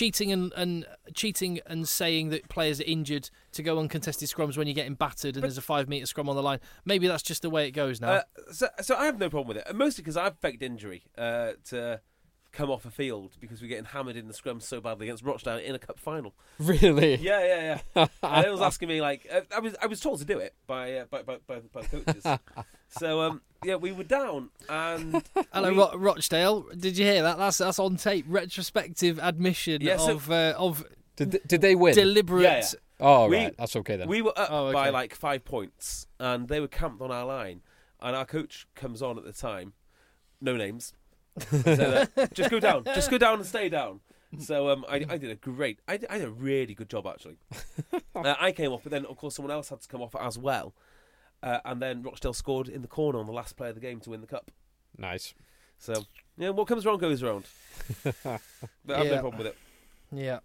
and saying that players are injured to go uncontested scrums when you're getting battered and there's a 5 metre scrum on the line. Maybe that's just the way it goes now. So I have no problem with it, mostly because I've faked injury to come off a field because we're getting hammered in the scrum so badly against Rochdale in a cup final. Really? Yeah. And it was asking me I was told to do it by the coaches. So we were down and hello Rochdale. Did you hear that? That's on tape. Retrospective admission of did they win? Deliberate. Yeah. Oh right, that's okay then. We were up by 5 points and they were camped on our line, and our coach comes on at the time. No names. So, just go down and stay down. So I did a really good job actually. I came off, but then of course someone else had to come off as well, and then Rochdale scored in the corner on the last play of the game to win the cup. Nice. So what comes around goes around. But I have no problem with it. Yeah.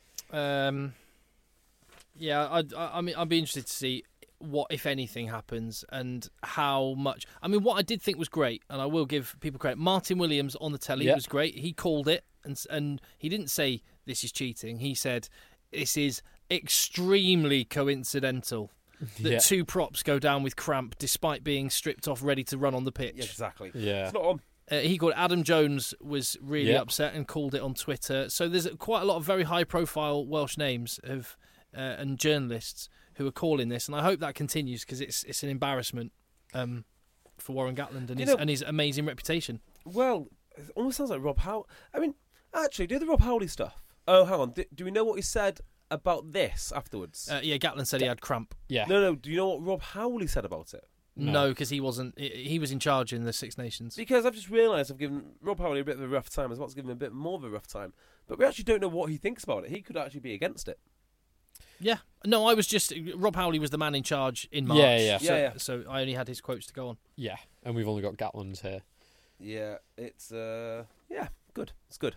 I mean, I'd be interested to see what, if anything, happens and how much. I mean, what I did think was great, and I will give people credit. Martin Williams on the telly was great. He called it, and he didn't say this is cheating. He said this is extremely coincidental that two props go down with cramp despite being stripped off, ready to run on the pitch. Yeah, exactly. Yeah, it's not on. He called Adam Jones was really upset and called it on Twitter. So there's quite a lot of very high-profile Welsh names and journalists who are calling this, and I hope that continues because it's an embarrassment for Warren Gatland and his amazing reputation. Well, it almost sounds like Rob Howley. I mean, actually, do the Rob Howley stuff. Oh, hang on. Do we know what he said about this afterwards? Gatland said he had cramp. Yeah. No. Do you know what Rob Howley said about it? No, because he wasn't. He was in charge in the Six Nations. Because I've just realised I've given Rob Howley a bit of a rough time, as well as giving him a bit more of a rough time. But we actually don't know what he thinks about it. He could actually be against it. Yeah. No, I was just... Rob Howley was the man in charge in March. Yeah. So I only had his quotes to go on. Yeah, and we've only got Gatland's here. Yeah, it's... good. It's good.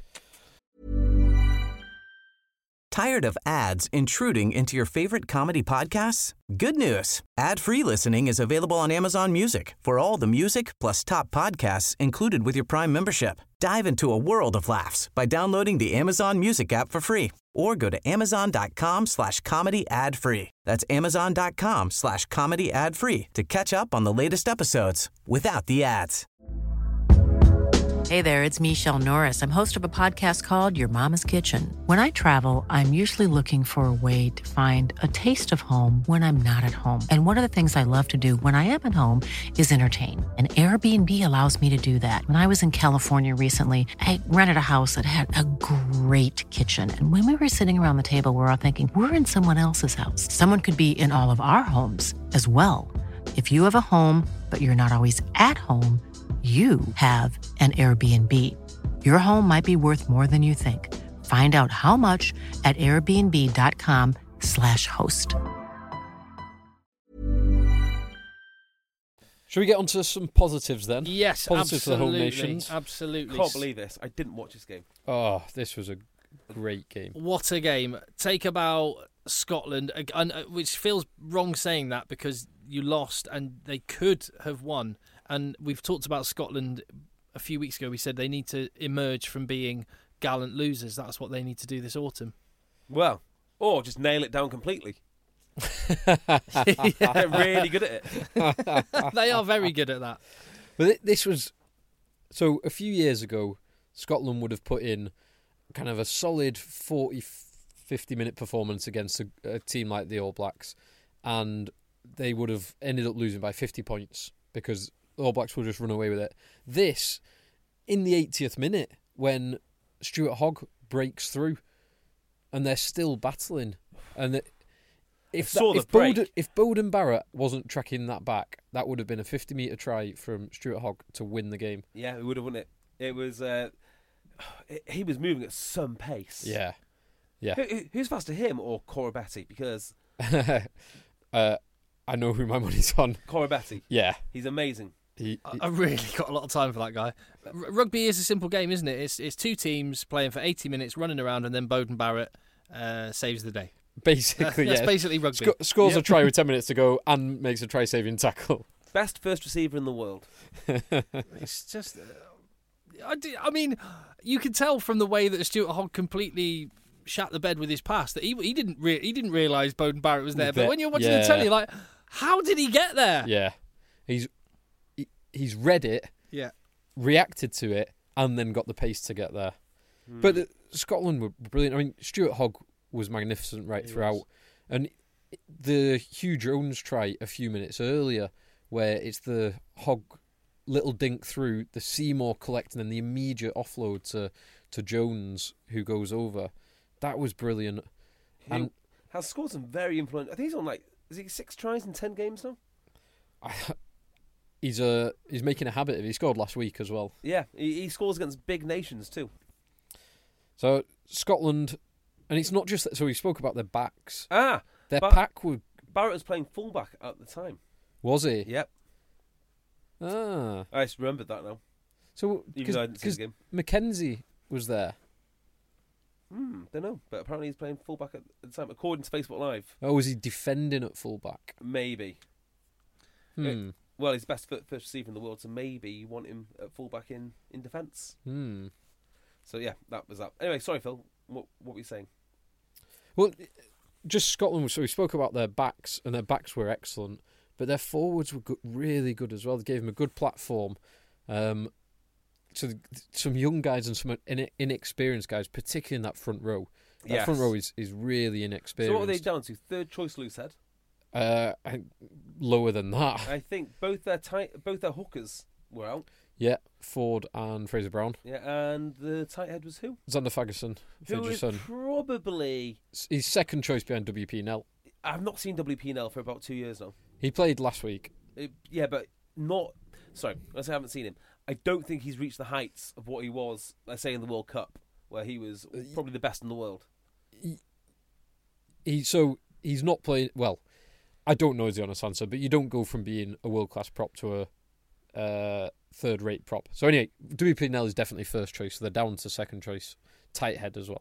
Tired of ads intruding into your favorite comedy podcasts? Good news. Ad-free listening is available on Amazon Music for all the music plus top podcasts included with your Prime membership. Dive into a world of laughs by downloading the Amazon Music app for free or go to amazon.com/comedy ad-free. That's amazon.com/comedy ad-free to catch up on the latest episodes without the ads. Hey there, it's Michelle Norris. I'm host of a podcast called Your Mama's Kitchen. When I travel, I'm usually looking for a way to find a taste of home when I'm not at home. And one of the things I love to do when I am at home is entertain. And Airbnb allows me to do that. When I was in California recently, I rented a house that had a great kitchen. And when we were sitting around the table, we were all thinking, we're in someone else's house. Someone could be in all of our homes as well. If you have a home, but you're not always at home, you have an Airbnb. Your home might be worth more than you think. Find out how much at airbnb.com/host. Should we get onto some positives then? Yes, positives for the home nations. Absolutely. Can't believe this. I didn't watch this game. Oh, this was a great game. What a game. Take about Scotland, which feels wrong saying that because you lost and they could have won. And we've talked about Scotland a few weeks ago we said they need to emerge from being gallant losers. That's what they need to do this autumn. Well, or just nail it down completely. They're really good at it. They are very good at that. But this was... So, a few years ago, Scotland would have put in kind of a solid 40-50 minute performance against a team like the All Blacks, and they would have ended up losing by 50 points because the All Blacks would just run away with it. This, in the 80th minute, when Stuart Hogg breaks through, and they're still battling, and if Beauden Barrett wasn't tracking that back, that would have been a 50-metre try from Stuart Hogg to win the game. Yeah, it would have won it. It was... he was moving at some pace. Yeah. Who's faster, him or Corabetti? Because... I know who my money's on. Corabetti. Yeah. He's amazing. I've really got a lot of time for that guy. Rugby is a simple game, isn't it? It's two teams playing for 80 minutes, running around, and then Beauden Barrett saves the day. Basically, That's yeah. basically rugby. Scores a try with 10 minutes to go and makes a try-saving tackle. Best first receiver in the world. It's just... I mean, you can tell from the way that Stuart Hogg completely shat the bed with his pass that he didn't realise Beauden Barrett was there. But when you're watching the telly, you're like, how did he get there? Yeah. He's read it, reacted to it, and then got the pace to get there. But Scotland were brilliant. I mean, Stuart Hogg was magnificent throughout. And the Hugh Jones try a few minutes earlier, where it's the Hogg little dink through, the Seymour collecting, and the immediate offload to Jones, who goes over. That was brilliant. And has scored some very influential... I think he's on is he 6 tries in 10 games now? He's making a habit of it. He scored last week as well. Yeah, he scores against big nations too. So Scotland, and it's not just that. So we spoke about their backs. Their pack were... Barrett was playing fullback at the time. Was he? Yep. I just remembered that now. So because Mackenzie was there. Don't know, but apparently he's playing fullback at the time, according to Facebook Live. Oh, was he defending at fullback? Maybe. Well, he's best first receiver in the world, so maybe you want him at fullback in defence. So yeah, that was that. Anyway, sorry, Phil. What were you saying? Well, just Scotland. So we spoke about their backs, and their backs were excellent, but their forwards were really good as well. They gave them a good platform. So some young guys and some inexperienced guys, particularly in that front row. That front row is really inexperienced. So what are they down to? Third choice loosehead? I think lower than that. I think both their hookers were out. Yeah, Ford and Fraser Brown. Yeah, and the tight head was who? Xander Fagerson. Who is probably... He's second choice behind WP Nell. I've not seen WP Nell for about 2 years now. He played last week. But not... Sorry, I say I haven't seen him. I don't think he's reached the heights of what he was, let's say, in the World Cup, where he was probably the best in the world. He's not playing... Well, I don't know is the honest answer, but you don't go from being a world-class prop to a third-rate prop. So anyway, WP Nell is definitely first choice, so they're down to second choice. Tight head as well.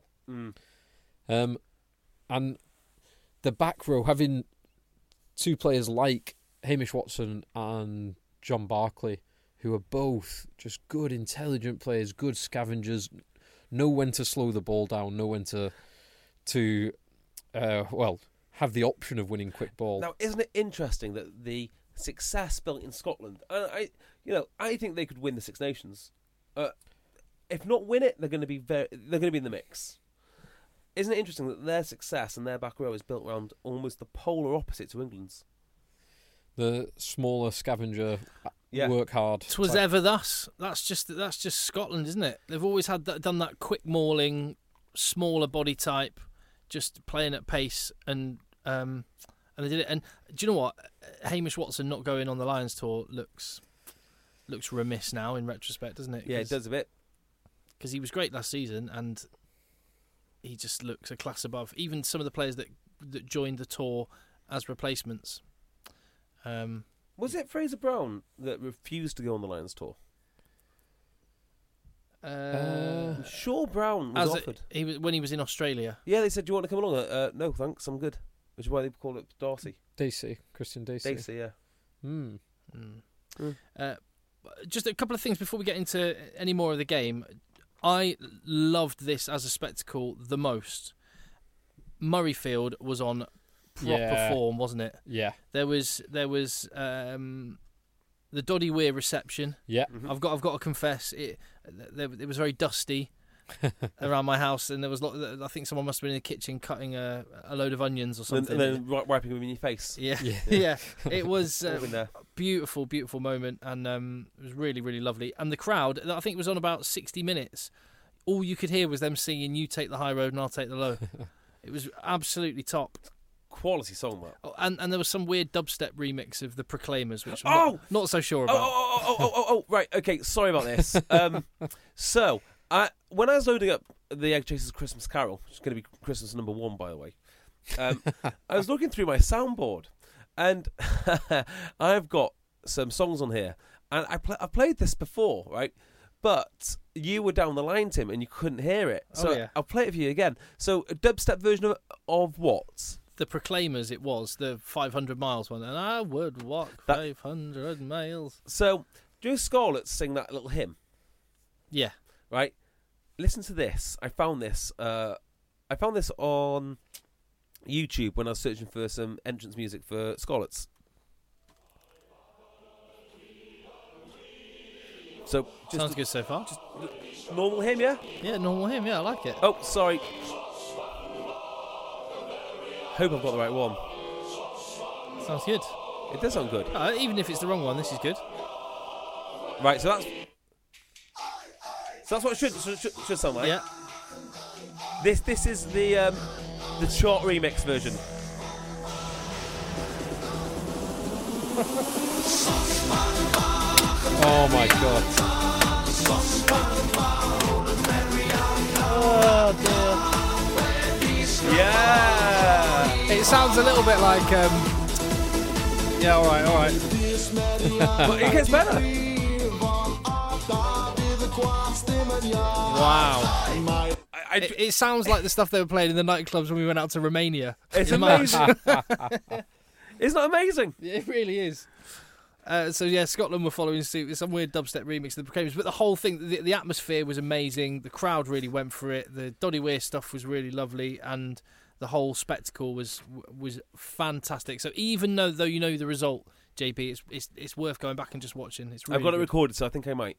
And the back row, having two players like Hamish Watson and John Barclay, who are both just good, intelligent players, good scavengers, know when to slow the ball down, know when to have the option of winning quick ball. Now, isn't it interesting that the success built in Scotland, I think they could win the Six Nations. If not win it, they're going to be in the mix. Isn't it interesting that their success and their back row is built around almost the polar opposite to England's? The smaller scavenger, work hard. 'Twas ever thus. That's just Scotland, isn't it? They've always done that quick mauling, smaller body type, just playing at pace, and they did it. And do you know what? Hamish Watson not going on the Lions tour looks remiss now in retrospect, doesn't it? Yeah, it does a bit. Because he was great last season, and he just looks a class above even some of the players that joined the tour as replacements. Was it Fraser Brown that refused to go on the Lions tour? I'm sure Brown was offered. When he was in Australia. Yeah, they said, "Do you want to come along?" No, thanks, I'm good. Which is why they call it Darcy. Dacey, Christian Dacey. Dacey, yeah. just a couple of things before we get into any more of the game. I loved this as a spectacle the most. Murrayfield was on proper form, wasn't it? Yeah. There was the Doddy Weir reception. Yeah. Mm-hmm. I've got to confess, it was very dusty around my house, and there was I think someone must have been in the kitchen cutting a load of onions or something, and then wiping them in your face. Yeah. It was a beautiful, beautiful moment, and it was really, really lovely. And the crowd, I think it was on about 60 minutes. All you could hear was them singing, "You take the high road and I'll take the low." It was absolutely top. Quality song, that. Oh, and there was some weird dubstep remix of the Proclaimers, which I'm not so sure about. Oh, right, okay, sorry about this. So, when I was loading up the Egg Chasers Christmas Carol, which is going to be Christmas number 1, by the way, I was looking through my soundboard, and I've got some songs on here, and I've played this before, right? But you were down the line, Tim, and you couldn't hear it. So I'll play it for you again. So a dubstep version of what? The Proclaimers, it was. The 500 miles one. And I would walk 500 miles. So, do Scarlett sing that little hymn? Yeah. Right? Listen to this. I found this on YouTube when I was searching for some entrance music for Scarlett's. So sounds good so far. Just normal hymn, yeah? Yeah, normal hymn, yeah, I like it. Oh, sorry. Hope I've got the right one. Sounds good. It does sound good. Even if it's the wrong one, this is good. Right, so that's what it should sound like. Yeah. This is the short remix version. Oh my god. Oh dear. Yeah. It sounds a little bit like yeah, alright. But it gets better. Wow. It sounds like the stuff they were playing in the nightclubs when we went out to Romania. It's amazing. Isn't that amazing? It really is. So yeah, Scotland were following suit with some weird dubstep remix of the Proclaimers, but the whole thing, the atmosphere was amazing. The crowd really went for it. The Doddy Weir stuff was really lovely, and the whole spectacle was fantastic. So even though you know the result, JP, it's worth going back and just watching. It's really I've got it good. recorded, so I think I might.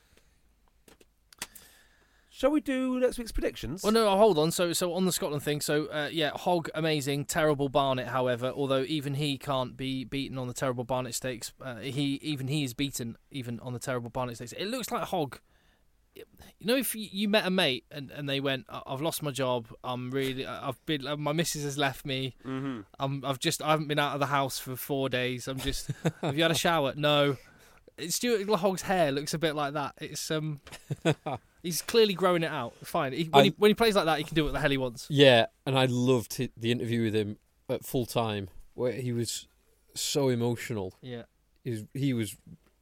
Shall we do next week's predictions? Well, no, hold on. So on the Scotland thing, yeah, Hogg, amazing. Terrible Barnet, however, although even he can't be beaten on the terrible Barnet stakes. He is beaten even on the terrible Barnet stakes. It looks like Hogg. You know, if you met a mate and they went, "I've lost my job. My missus has left me. Mm-hmm. I haven't been out of the house for 4 days. I'm just. Have you had a shower? No." Stuart Hogg's hair looks a bit like that. It's he's clearly growing it out. Fine. When he plays like that, he can do what the hell he wants. Yeah, and I loved the interview with him at full time where he was so emotional. Yeah, he was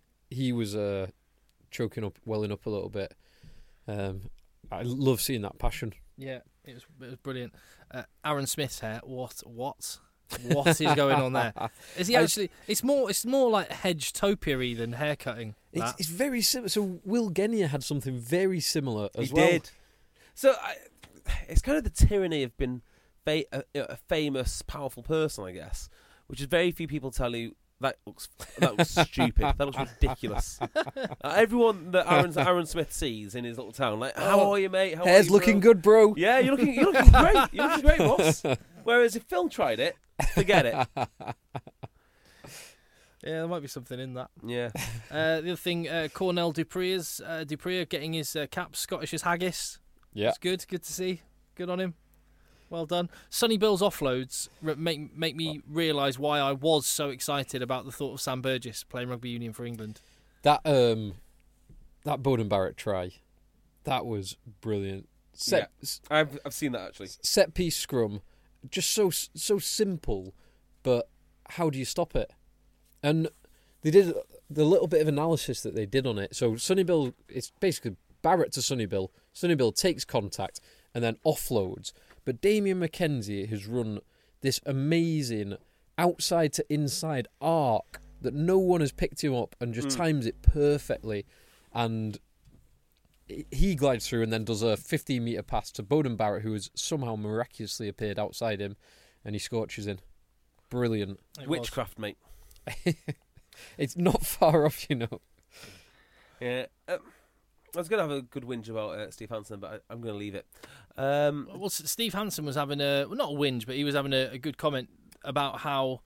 choking up, welling up a little bit. I love seeing that passion. Yeah, it was brilliant. Aaron Smith's hair. What is going on there? Is he actually? It's more like hedge-topia-y than haircutting. It's very similar. So Will Genia had something very similar as well. He did. So it's kind of the tyranny of being a famous, powerful person, I guess, which is very few people tell you that looks stupid. That looks ridiculous. Everyone that Aaron Smith sees in his little town, like, how are you, mate? Hair's looking good, bro. Yeah, you're looking great. You're looking great, boss. Whereas if Phil tried it, forget it. Yeah, there might be something in that. Yeah. The other thing, Cornell Dupree getting his cap Scottish as haggis. Yeah, it's good. Good to see. Good on him. Well done. Sonny Bill's offloads make me realise why I was so excited about the thought of Sam Burgess playing rugby union for England. That Bowden Barrett try, that was brilliant. I've seen that actually. Set piece scrum, just so simple, but how do you stop it? And they did the little bit of analysis that they did on it. So Sonny Bill, it's basically Barrett to Sonny Bill. Sonny Bill takes contact and then offloads. But Damien McKenzie has run this amazing outside to inside arc that no one has picked him up and just times it perfectly, and he glides through and then does a 15-metre pass to Bowden Barrett, who has somehow miraculously appeared outside him, and he scorches in. Brilliant. Witchcraft, mate. It's not far off, you know. Yeah. I was going to have a good whinge about Steve Hansen, but I'm going to leave it. Well, Steve Hansen was having not a whinge, but he was having a good comment about how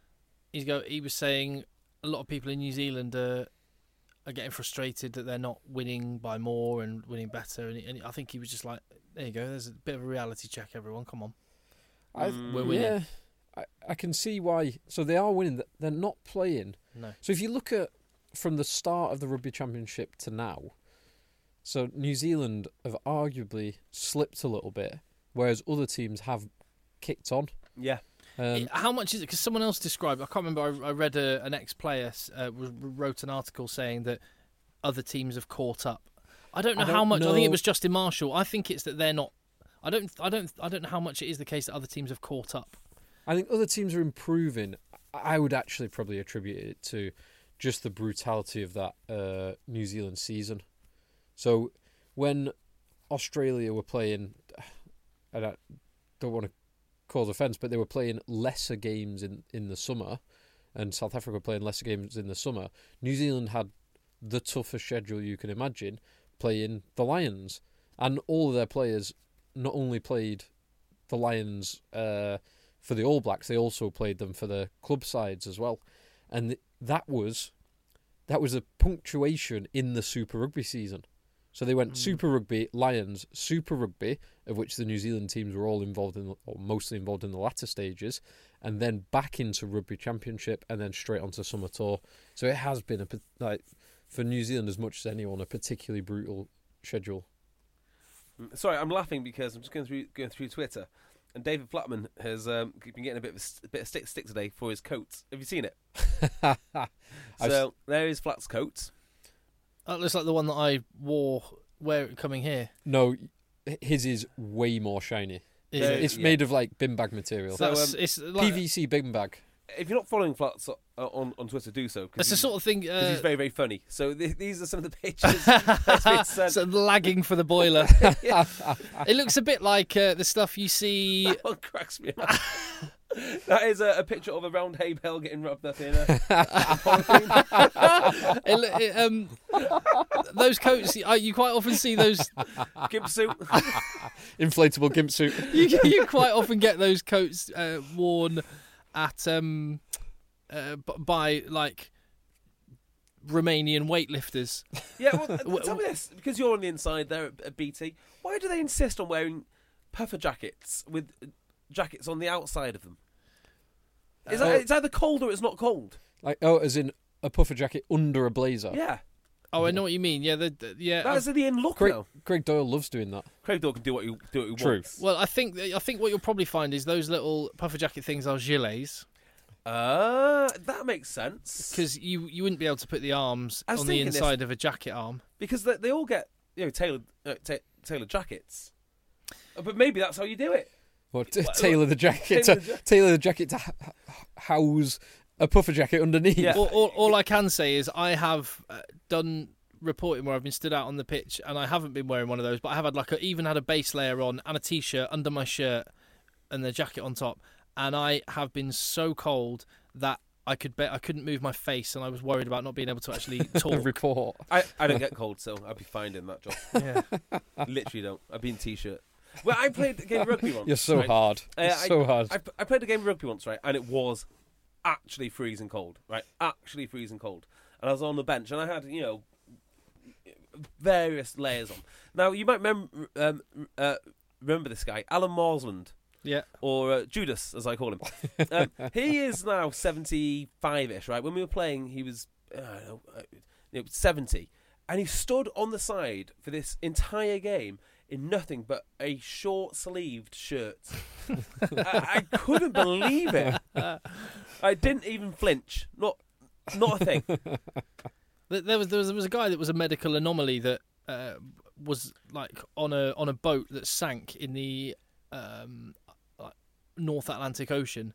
he was saying a lot of people in New Zealand are getting frustrated that they're not winning by more and winning better, and I think he was just like, there you go, there's a bit of a reality check, everyone, come on. We're winning. Yeah, I can see why. So they are winning. They're not playing. No. So if you look at from the start of the Rugby Championship to now, so New Zealand have arguably slipped a little bit, whereas other teams have kicked on. Yeah. How much is it? Because someone else described, I can't remember, I read an ex-player wrote an article saying that other teams have caught up. I don't know how much. I think it was Justin Marshall. I think it's that they're not. I don't know how much it is the case that other teams have caught up. I think other teams are improving. I would actually probably attribute it to just the brutality of that New Zealand season. So when Australia were playing, I don't want to cause offence, but they were playing lesser games in the summer, and South Africa were playing lesser games in the summer. New Zealand had the toughest schedule you can imagine, playing the Lions. And all of their players not only played the Lions for the All Blacks, they also played them for the club sides as well. And that was a punctuation in the Super Rugby season. So they went Super Rugby, Lions, Super Rugby, of which the New Zealand teams were all involved in, or mostly involved in the latter stages, and then back into Rugby Championship, and then straight onto Summer Tour. So it has been, for New Zealand as much as anyone, a particularly brutal schedule. Sorry, I'm laughing because I'm just going through Twitter, and David Flatman has been getting a bit of stick today for his coats. Have you seen it? So there is Flat's coat. That looks like the one that I wore coming here. No, his is way more shiny. It's made of like bin bag material. So it's like PVC bin bag. If you're not following Flats on Twitter, do so. It's the sort of thing. Because he's very, very funny. So these are some of the pictures that's been sent. So lagging for the boiler. It looks a bit like the stuff you see. That one cracks me up. That is a picture of a round hay bale getting rubbed up in those coats, you quite often see those gimp suit, inflatable gimp suit. You quite often get those coats worn at by like Romanian weightlifters. Yeah, well, tell me this, because you're on the inside there at BT. Why do they insist on wearing puffer jackets with jackets on the outside of them? It's either cold or it's not cold. Like as in a puffer jacket under a blazer. Yeah. Oh, I know what you mean. Yeah, yeah. That's the in look now. Craig Doyle loves doing that. Craig Doyle can do what he True. wants. Well, I think what you'll probably find is those little puffer jacket things are gilets. That makes sense. Because you wouldn't be able to put the arms on the inside of a jacket arm. Because they all get tailored jackets. But maybe that's how you do it. Or tailor the jacket to house a puffer jacket underneath. Yeah. All I can say is I have done reporting where I've been stood out on the pitch and I haven't been wearing one of those, but I have had even had a base layer on and a t-shirt under my shirt and the jacket on top, and I have been so cold that I couldn't move my face, and I was worried about not being able to actually talk. Report. I don't get cold, so I'd be fine in that job. Yeah. Literally don't. I'd be in t-shirt. Well, I played a game of rugby once. You're so hard. So hard. I played a game of rugby once, right, and it was actually freezing cold, right? Actually freezing cold. And I was on the bench, and I had, various layers on. Now, you might remember this guy, Alan Marsland. Yeah. Or Judas, as I call him. He is now 75-ish, right? When we were playing, he was, 70. And he stood on the side for this entire game in nothing but a short-sleeved shirt. I couldn't believe it. I didn't even flinch. Not a thing. There was a guy that was a medical anomaly that was like on a boat that sank in the North Atlantic Ocean,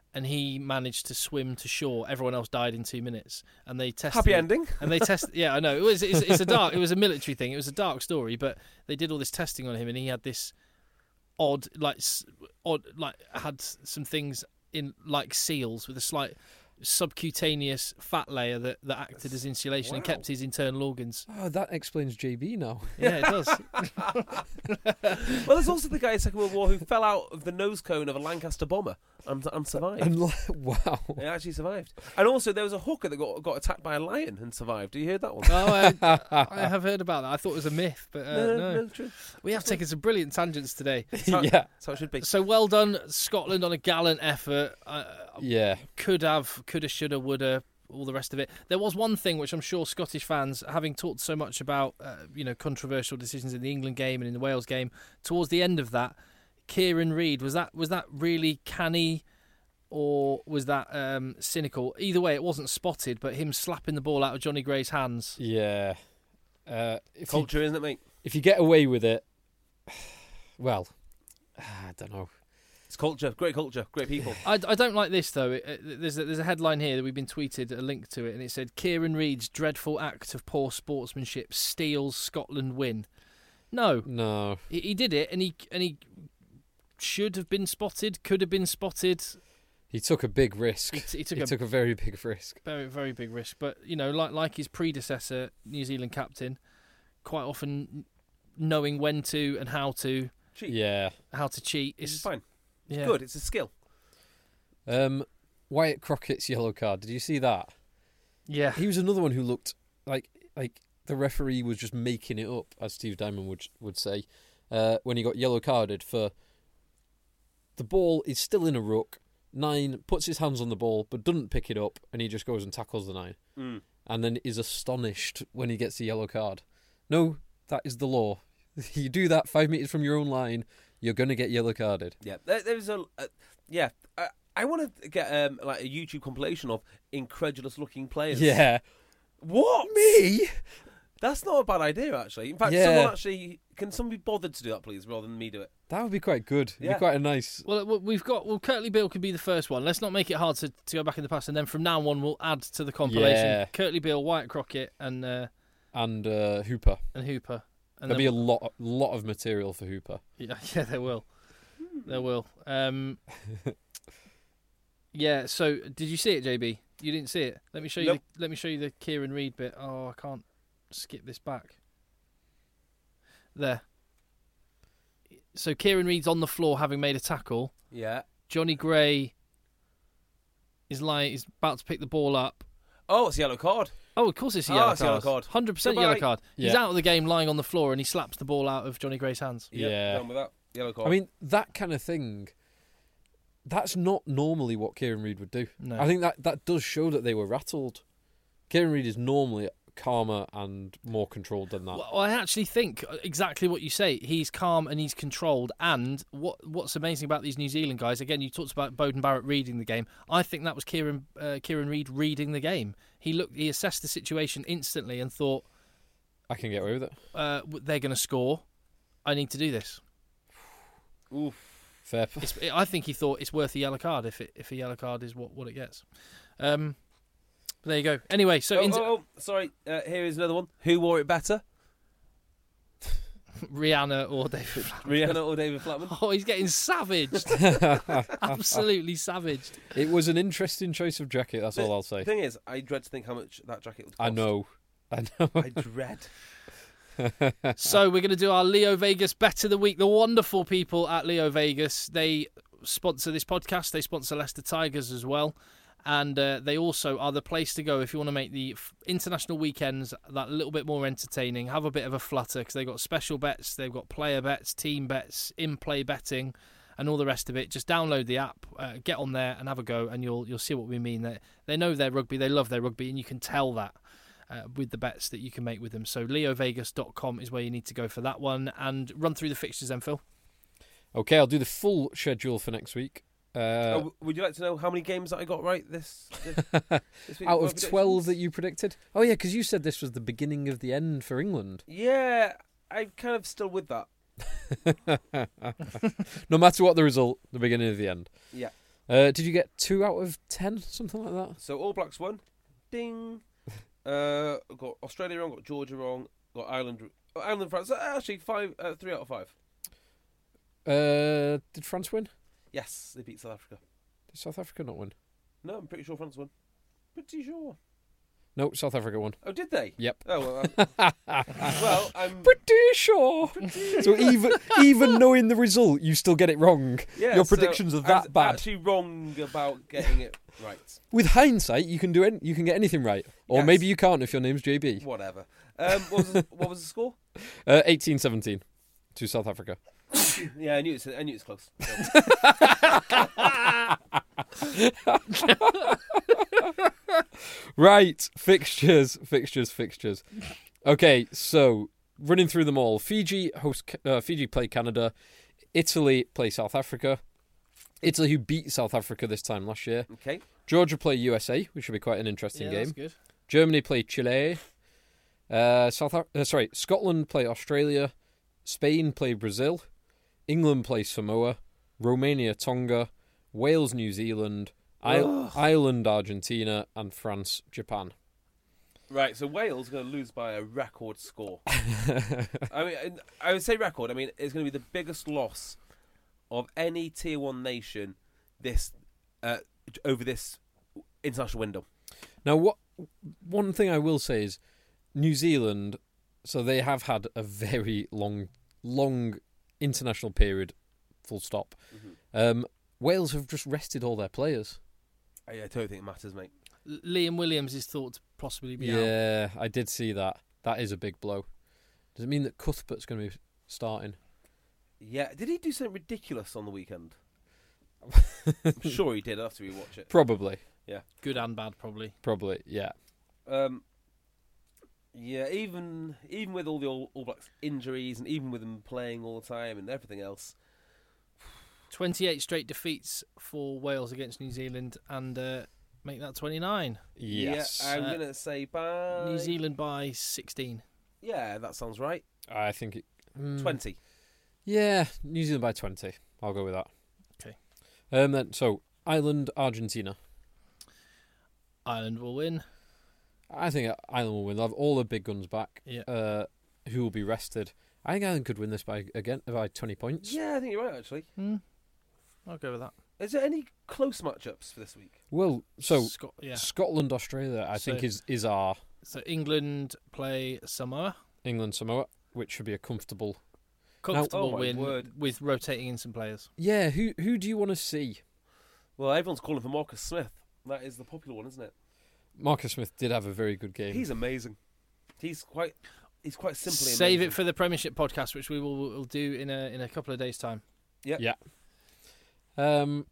and he managed to swim to shore. Everyone else died in 2 minutes, and they tested. Happy ending. And they tested. Yeah, I know. It's a dark. It was a military thing. It was a dark story, but they did all this testing on him, and he had this odd, had some things in like seals with a slight subcutaneous fat layer that acted as insulation and kept his internal organs. Oh, that explains JB now. Yeah, it does. Well, there's also the guy in the Second World War who fell out of the nose cone of a Lancaster bomber and survived. Wow. He actually survived. And also there was a hooker that got attacked by a lion and survived. Do you hear that one? Oh, I have heard about that. I thought it was a myth, but no. True. We have taken some brilliant tangents today. Yeah. That's how it should be. So well done, Scotland, on a gallant effort. Yeah. Coulda, shoulda, woulda, all the rest of it. There was one thing which I'm sure Scottish fans, having talked so much about controversial decisions in the England game and in the Wales game, towards the end of that, Kieran Reid, was that really canny or was that cynical? Either way, it wasn't spotted, but him slapping the ball out of Johnny Gray's hands. Yeah. Culture, isn't it, mate? If you get away with it, well, I don't know. It's culture, great people. I don't like this though. There's a headline here that we've been tweeted, a link to it, and it said Kieran Reid's dreadful act of poor sportsmanship steals Scotland win. No, he did it, and he should have been spotted, could have been spotted. He took a big risk. He took a very big risk. Very, very big risk. But like his predecessor, New Zealand captain, quite often knowing when to and how to cheat. Yeah, how to cheat is fine. Yeah. Good, it's a skill. Wyatt Crockett's yellow card. Did you see that? Yeah. He was another one who looked like the referee was just making it up, as Steve Diamond would say, when he got yellow carded for the ball is still in a ruck. 9 puts his hands on the ball but doesn't pick it up, and he just goes and tackles the 9. And then is astonished when he gets the yellow card. No, that is the law. You do that 5 metres from your own line, you're going to get yellow carded. Yeah, there's I want to get a YouTube compilation of incredulous looking players. Yeah. What? Me? That's not a bad idea, actually. In fact, can someone be bothered to do that, please, rather than me do it? That would be quite good. It'd be quite a nice. Well, Curtly Beale could be the first one. Let's not make it hard to go back in the past, and then from now on we'll add to the compilation. Yeah. Curtly Beale, Wyatt Crockett, and Hooper. And there'll be a lot of material for Hooper. Yeah, there will. There will. Yeah. So, did you see it, JB? You didn't see it. Let me show you. Nope. Let me show you the Kieran Reid bit. Oh, I can't skip this back. There. So Kieran Reid's on the floor, having made a tackle. Yeah. Johnny Gray is about to pick the ball up. Oh, it's a yellow card. Oh, of course it's a yellow card. 100% yellow card. He's out of the game, lying on the floor, and he slaps the ball out of Johnny Gray's hands. Yeah. Done with that. Yellow card. I mean, that kind of thing, that's not normally what Kieran Reid would do. No. I think that does show that they were rattled. Kieran Reid is normally calmer and more controlled than that. Well, I actually think exactly what you say. He's calm and he's controlled. And what's amazing about these New Zealand guys, again, you talked about Beauden Barrett reading the game. I think that was Kieran Reid reading the game. He assessed the situation instantly and thought, I can get away with it. They're going to score. I need to do this. Oof. Fair. I think he thought it's worth a yellow card if a yellow card is what it gets. But there you go. Anyway, so sorry. Here is another one. Who wore it better? Rihanna or David Flatman? Oh, he's getting savaged. Absolutely savaged. It was an interesting choice of jacket, that's all I'll say. The thing is, I dread to think how much that jacket would cost. I know. I dread. So we're going to do our Leo Vegas Bet of the Week. The wonderful people at Leo Vegas, they sponsor this podcast. They sponsor Leicester Tigers as well. And they also are the place to go if you want to make the international weekends that little bit more entertaining. Have a bit of a flutter because they've got special bets, they've got player bets, team bets, in-play betting, and all the rest of it. Just download the app, get on there and have a go, and you'll see what we mean. They know their rugby, they love their rugby, and you can tell that with the bets that you can make with them. So leovegas.com is where you need to go for that one. And run through the fixtures then, Phil. Okay, I'll do the full schedule for next week. Would you like to know how many games that I got right this week? Out of 12 that you predicted? Oh, yeah, because you said this was the beginning of the end for England. Yeah, I'm kind of still with that. No matter what the result, the beginning of the end. Yeah. Did you get 2 out of 10, something like that? So All Blacks won. Ding. Got Australia wrong. Got Georgia wrong. Got Ireland. Ireland, France. Actually, 3 out of 5. Did France win? Yes, they beat South Africa. Did South Africa not win? No, I'm pretty sure France won. Pretty sure. No, South Africa won. Oh, did they? Yep. Oh, well, I'm pretty sure. So even knowing the result, you still get it wrong. Yeah, Your predictions are that bad. Actually, wrong about getting it right. With hindsight, you can get anything right, or Yes. maybe you can't if your name's JB. Whatever. What was the score? 18-17 to South Africa. Yeah, I knew it's close. Right, fixtures. Okay, so running through them all. Fiji play Canada. Italy play South Africa. Italy, who beat South Africa this time last year. Okay. Georgia play USA, which should be quite an interesting game. That's good. Germany play Chile. Scotland play Australia. Spain play Brazil. England play Samoa. Romania Tonga. Wales New Zealand. Ireland Argentina, and France Japan. Right, so Wales are going to lose by a record score. I mean, I would say record. I mean, it's going to be the biggest loss of any Tier 1 nation over this international window. Now, one thing I will say is New Zealand, so they have had a very long international period, full stop. Mm-hmm. Wales have just rested all their players. I don't think it matters, mate. Liam Williams is thought to possibly be out. Yeah, I did see that. That is a big blow. Does it mean that Cuthbert's going to be starting? Yeah, did he do something ridiculous on the weekend? I'm sure he did. I'll have to rewatch it. Probably. Yeah. Good and bad, probably. Probably, yeah. Yeah, even with all the All Blacks injuries and even with them playing all the time and everything else. 28 straight defeats for Wales against New Zealand and make that 29. Yes. Yeah, I'm going to say by... New Zealand by 16. Yeah, that sounds right. I think it... 20. Yeah, New Zealand by 20. I'll go with that. Okay. So, Ireland, Argentina. Ireland will win. I think Ireland will win. They'll have all the big guns back. Yeah. Who will be rested. I think Ireland could win this by 20 points. Yeah, I think you're right, actually. I'll go with that. Is there any close matchups for this week? Well, so Scotland, Australia, I think is our... So England play Samoa. England, Samoa, which should be a comfortable win with rotating in some players. Yeah, who do you want to see? Well, everyone's calling for Marcus Smith. That is the popular one, isn't it? Marcus Smith did have a very good game. He's amazing. He's quite simply Save amazing. it for the Premiership podcast, which we will do in a couple of days' time. Yep. Yeah. So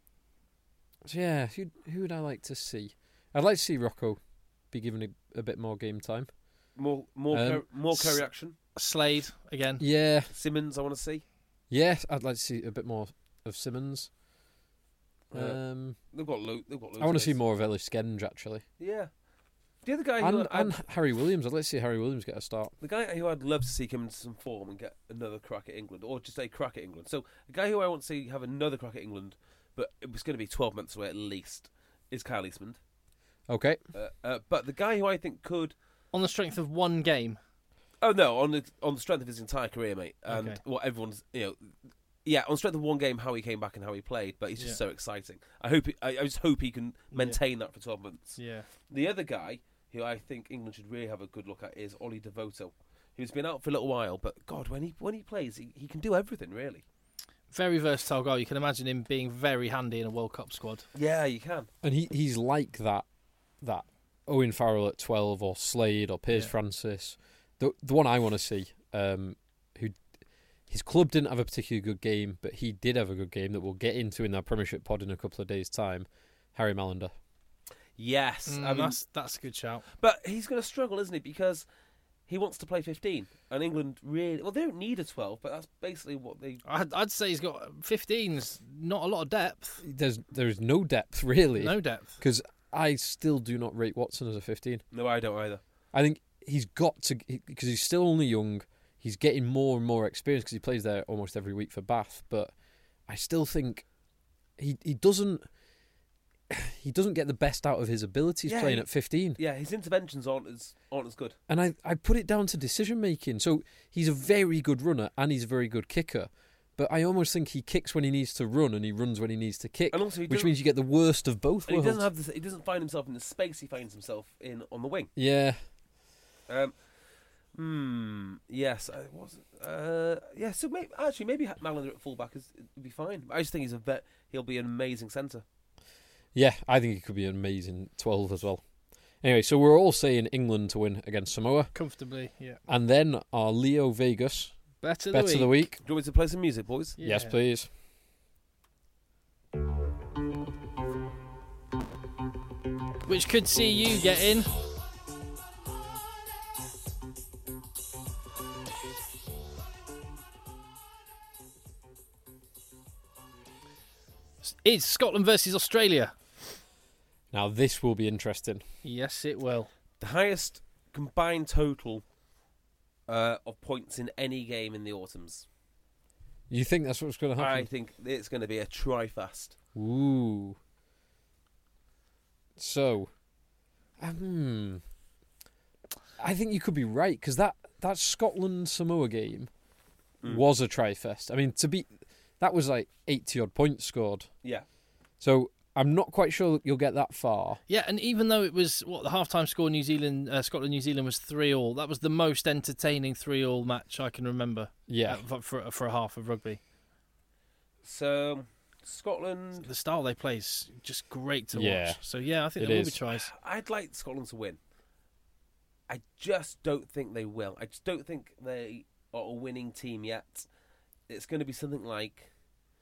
yeah, who would I like to see? I'd like to see Rocco be given a bit more game time. More Curry action. Slade again. Yeah. Simmons, I want to see. Yeah, I'd like to see a bit more of Simmons. They've got loads. I want to see more of Ellis Skenge, actually. Yeah. The other guy and Harry Williams. I'd like to see Harry Williams get a start. The guy who I'd love to see come into some form and get another crack at England, or just a crack at England. So the guy who I want to see have another crack at England, but it was going to be 12 months away at least, is Kyle Eastman. Okay. But the guy who I think could, on the strength of one game. Oh no, on the strength of his entire career, mate, and Okay. what everyone's Yeah, on the strength of one game, how he came back and how he played, but he's just so exciting. I just hope he can maintain that for 12 months. Yeah. The other guy who I think England should really have a good look at is Ollie Devoto, who's been out for a little while, but God, when he plays, he can do everything, really. Very versatile guy. You can imagine him being very handy in a World Cup squad. Yeah, you can. And he's like that Owen Farrell at 12 or Slade or Piers Francis. The one I want to see, who his club didn't have a particularly good game, but he did have a good game that we'll get into in our Premiership pod in a couple of days' time. Harry Malander. Yes, I mean, that's a good shout. But he's going to struggle, isn't he? Because he wants to play 15, and England really they don't need a 12, but that's basically what they. I'd say he's got 15's not a lot of depth. There's no depth really. No depth. Because I still do not rate Watson as a 15. No, I don't either. I think he's got to, because he's still only young. He's getting more and more experience because he plays there almost every week for Bath. But I still think he doesn't get the best out of his abilities playing at 15. Yeah, his interventions aren't as good. And I put it down to decision making. So he's a very good runner and he's a very good kicker. But I almost think he kicks when he needs to run and he runs when he needs to kick, and also which means you get the worst of both worlds. He doesn't find himself in the space he finds himself in on the wing. Yeah. Yes. So maybe Malander at fullback would be fine. I just think he'll be an amazing centre. Yeah, I think he could be an amazing 12 as well. Anyway, so we're all saying England to win against Samoa. Comfortably, yeah. And then our Leo Vegas Bet of the week. Do you want me to play some music, boys? Yeah. Yes, please. Which could see you get in. It's Scotland versus Australia. Now, this will be interesting. Yes, it will. The highest combined total of points in any game in the autumns. You think that's what's going to happen? I think it's going to be a try-fast. Ooh. So, I think you could be right, because that Scotland-Samoa game was a try-fest. I mean, that was like 80-odd points scored. Yeah. So, I'm not quite sure you'll get that far. Yeah, and even though it was, the half-time score Scotland-New Zealand was 3-3, that was the most entertaining 3-3 match I can remember. Yeah. For a half of rugby. So, Scotland... The style they play is just great to Yeah. watch. So, yeah, I think there will be tries. I'd like Scotland to win. I just don't think they will. I just don't think they are a winning team yet. It's going to be something like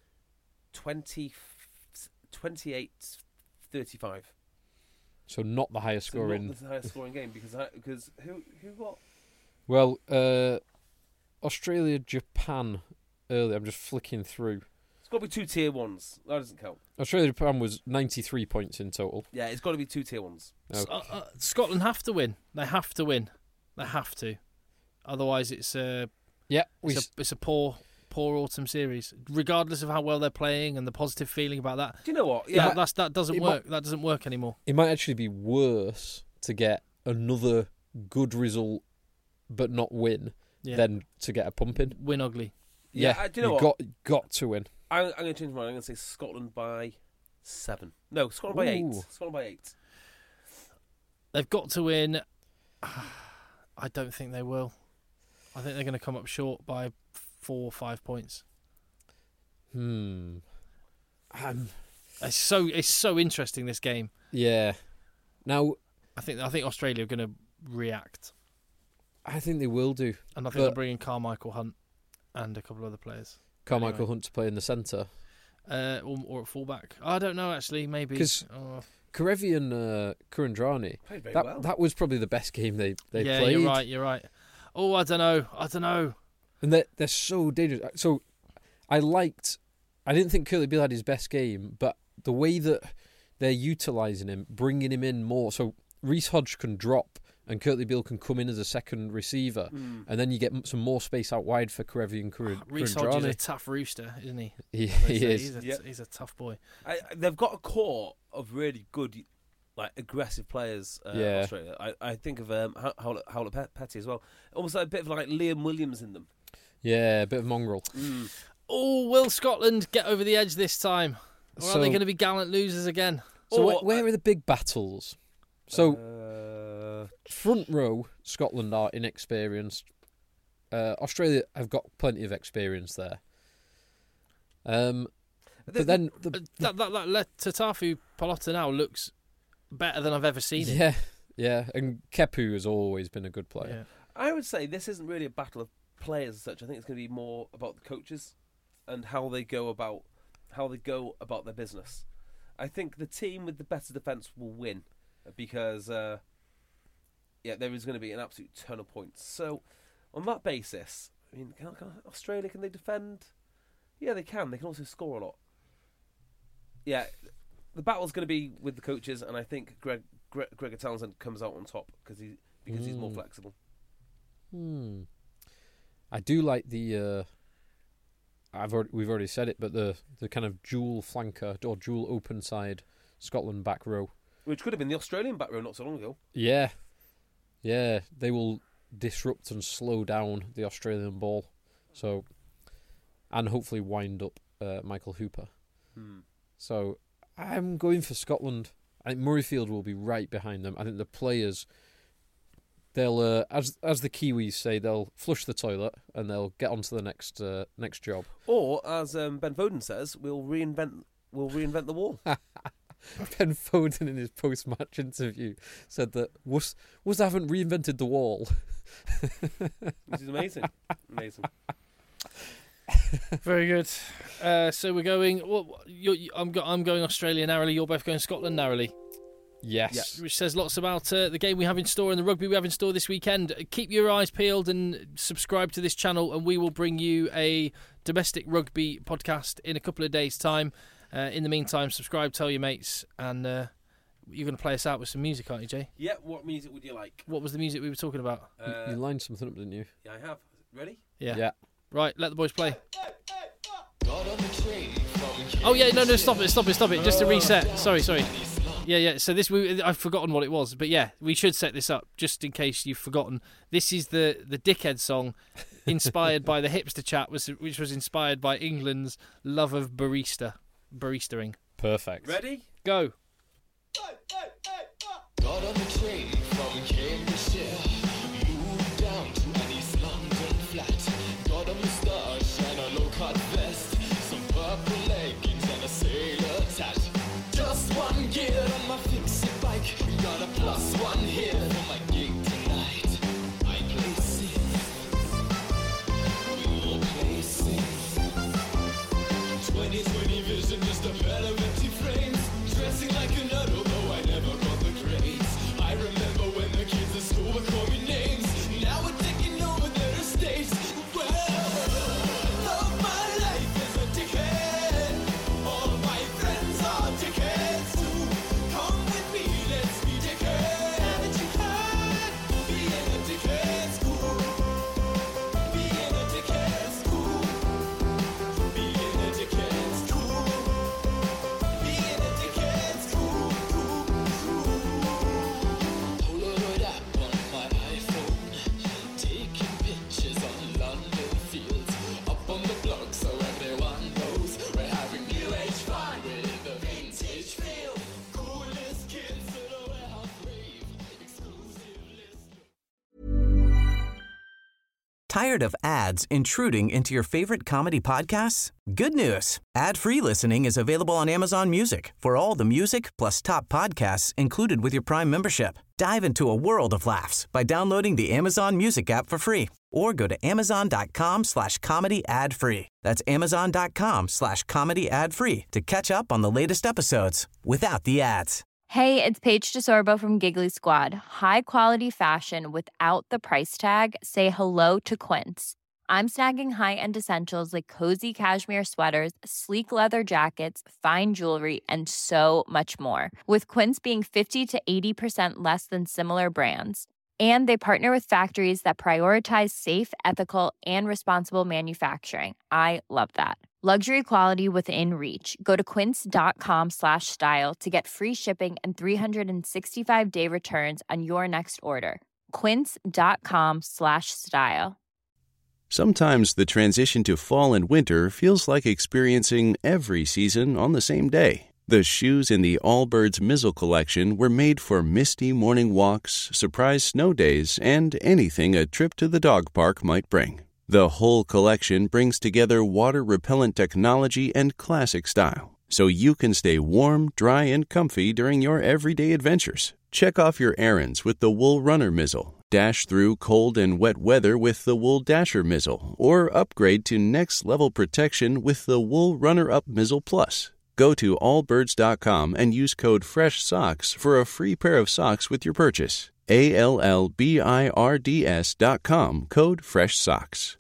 28-35. So not the highest scoring. Not the highest scoring game because who got? Well, Australia, Japan earlier. I'm just flicking through. It's got to be 2 tier 1s. That doesn't count. Australia, Japan was 93 points in total. Yeah, it's got to be 2 tier 1s. Okay. Scotland have to win. They have to win. They have to. Otherwise, it's a poor autumn series, regardless of how well they're playing and the positive feeling about that. Do you know what? Yeah, that doesn't work. That doesn't work anymore. It might actually be worse to get another good result but not win than to get a pumping. Win ugly. Yeah, do you know what? Got to win. I'm going to change my mind. I'm going to say Scotland by 7. No, Scotland by 8. Scotland by 8. They've got to win. I don't think they will. I think they're going to come up short by 4 or 5 points. It's so interesting, this game. Yeah. Now I think Australia are going to react. I think they will do. And I think they'll bring in Carmichael Hunt and a couple of other players. Carmichael Hunt to play in the centre. Or at fullback. I don't know, actually. Maybe. Because Karevi and Kurandrani, that was probably the best game they played. Yeah, you're right. Oh, I don't know. And they're so dangerous. So I didn't think Curly Beale had his best game, but the way that they're utilising him, bringing him in more. So Reece Hodge can drop and Curly Beale can come in as a second receiver, and then you get some more space out wide for Karevi and Kurandrani. Reece Hodge is a tough rooster, isn't he? He is. He's a tough boy. They've got a core of really good, aggressive players. Australia. I think of Howlett Petty as well. Almost like a bit of like Liam Williams in them. Yeah, a bit of mongrel. Oh, will Scotland get over the edge this time? Or are they going to be gallant losers again? So where are the big battles? So front row, Scotland are inexperienced. Australia have got plenty of experience there. But then that Tatafu Pallotta now looks better than I've ever seen him. Yeah, and Kepu has always been a good player. Yeah. I would say this isn't really a battle of players as such. I think it's going to be more about the coaches and how they go about their business. I think the team with the better defence will win because there is going to be an absolute ton of points. So on that basis, I mean, Australia, can they defend? Yeah, they can. They can also score a lot. Yeah, the battle's going to be with the coaches, and I think Gregor Townsend comes out on top because he's more flexible. I do like the we've already said it, but the kind of dual flanker or dual open side Scotland back row, which could have been the Australian back row not so long ago. Yeah, they will disrupt and slow down the Australian ball, and hopefully wind up Michael Hooper. So I'm going for Scotland. I think Murrayfield will be right behind them. I think the players, they'll, as the Kiwis say, they'll flush the toilet and they'll get on to the next job. Or, as Ben Foden says, we'll reinvent the wall. Ben Foden in his post-match interview said that Wus haven't reinvented the wall. Which is amazing. Amazing. Very good. So we're going. I'm going Australia narrowly. You're both going Scotland narrowly. Yes. Yeah. Which says lots about the game we have in store and the rugby we have in store this weekend. Keep your eyes peeled and subscribe to this channel, and we will bring you a domestic rugby podcast in a couple of days' time. In the meantime, subscribe, tell your mates, and you're going to play us out with some music, aren't you, Jay? Yeah. What music would you like? What was the music we were talking about? You lined something up, didn't you? Yeah, I have. Ready? Yeah. Right, let the boys play. Oh yeah, no, stop it. Just to reset. Sorry. Yeah. So I've forgotten what it was, but yeah, we should set this up just in case you've forgotten. This is the Dickhead song, inspired by the Hipster Chat, which was inspired by England's love of baristering. Perfect. Ready? Go. Got on the train from Cambridgeshire, moved down to an East London flat. Got a moustache and a low-cut vest, some purple leggings and a sailor tat. Just one gear on my fix-it bike, got a +1 here for my gig tonight. I play safe, you'll play safe. 20/20 vision, just a pair of empty frames. Dressing like a nut, although I never got the grades. I remember when the kids at school were calling names. Now we're taking over their estates. Well, love my life is a dickhead. All my friends are dickheads too. Come with me, let's be dickheads. Haven't you heard? Being a dickhead's cool. Being a dickhead's cool. Being a dickhead's cool. Being a dickhead's cool. Polaroid app on my iPhone, taking pictures on London fields. Up on the blog so everyone knows we're having new age fun with the vintage feel. Coolest kids at a warehouse rave, exclusive list. Tired of ads intruding into your favorite comedy podcasts? Good news. Ad-free listening is available on Amazon Music for all the music plus top podcasts included with your Prime membership. Dive into a world of laughs by downloading the Amazon Music app for free or go to amazon.com/comedy ad-free. That's amazon.com/comedy ad-free to catch up on the latest episodes without the ads. Hey, it's Paige DeSorbo from Giggly Squad. High quality fashion without the price tag. Say hello to Quince. I'm snagging high-end essentials like cozy cashmere sweaters, sleek leather jackets, fine jewelry, and so much more. With Quince being 50 to 80% less than similar brands. And they partner with factories that prioritize safe, ethical, and responsible manufacturing. I love that. Luxury quality within reach. Go to quince.com/style to get free shipping and 365-day returns on your next order. Quince.com/style. Sometimes the transition to fall and winter feels like experiencing every season on the same day. The shoes in the Allbirds Mizzle collection were made for misty morning walks, surprise snow days, and anything a trip to the dog park might bring. The whole collection brings together water-repellent technology and classic style, so you can stay warm, dry, and comfy during your everyday adventures. Check off your errands with the Wool Runner Mizzle, dash through cold and wet weather with the Wool Dasher Mizzle, or upgrade to next-level protection with the Wool Runner-Up Mizzle Plus. Go to allbirds.com and use code FRESHSOCKS for a free pair of socks with your purchase. ALLBIRDS.com, code FRESHSOCKS.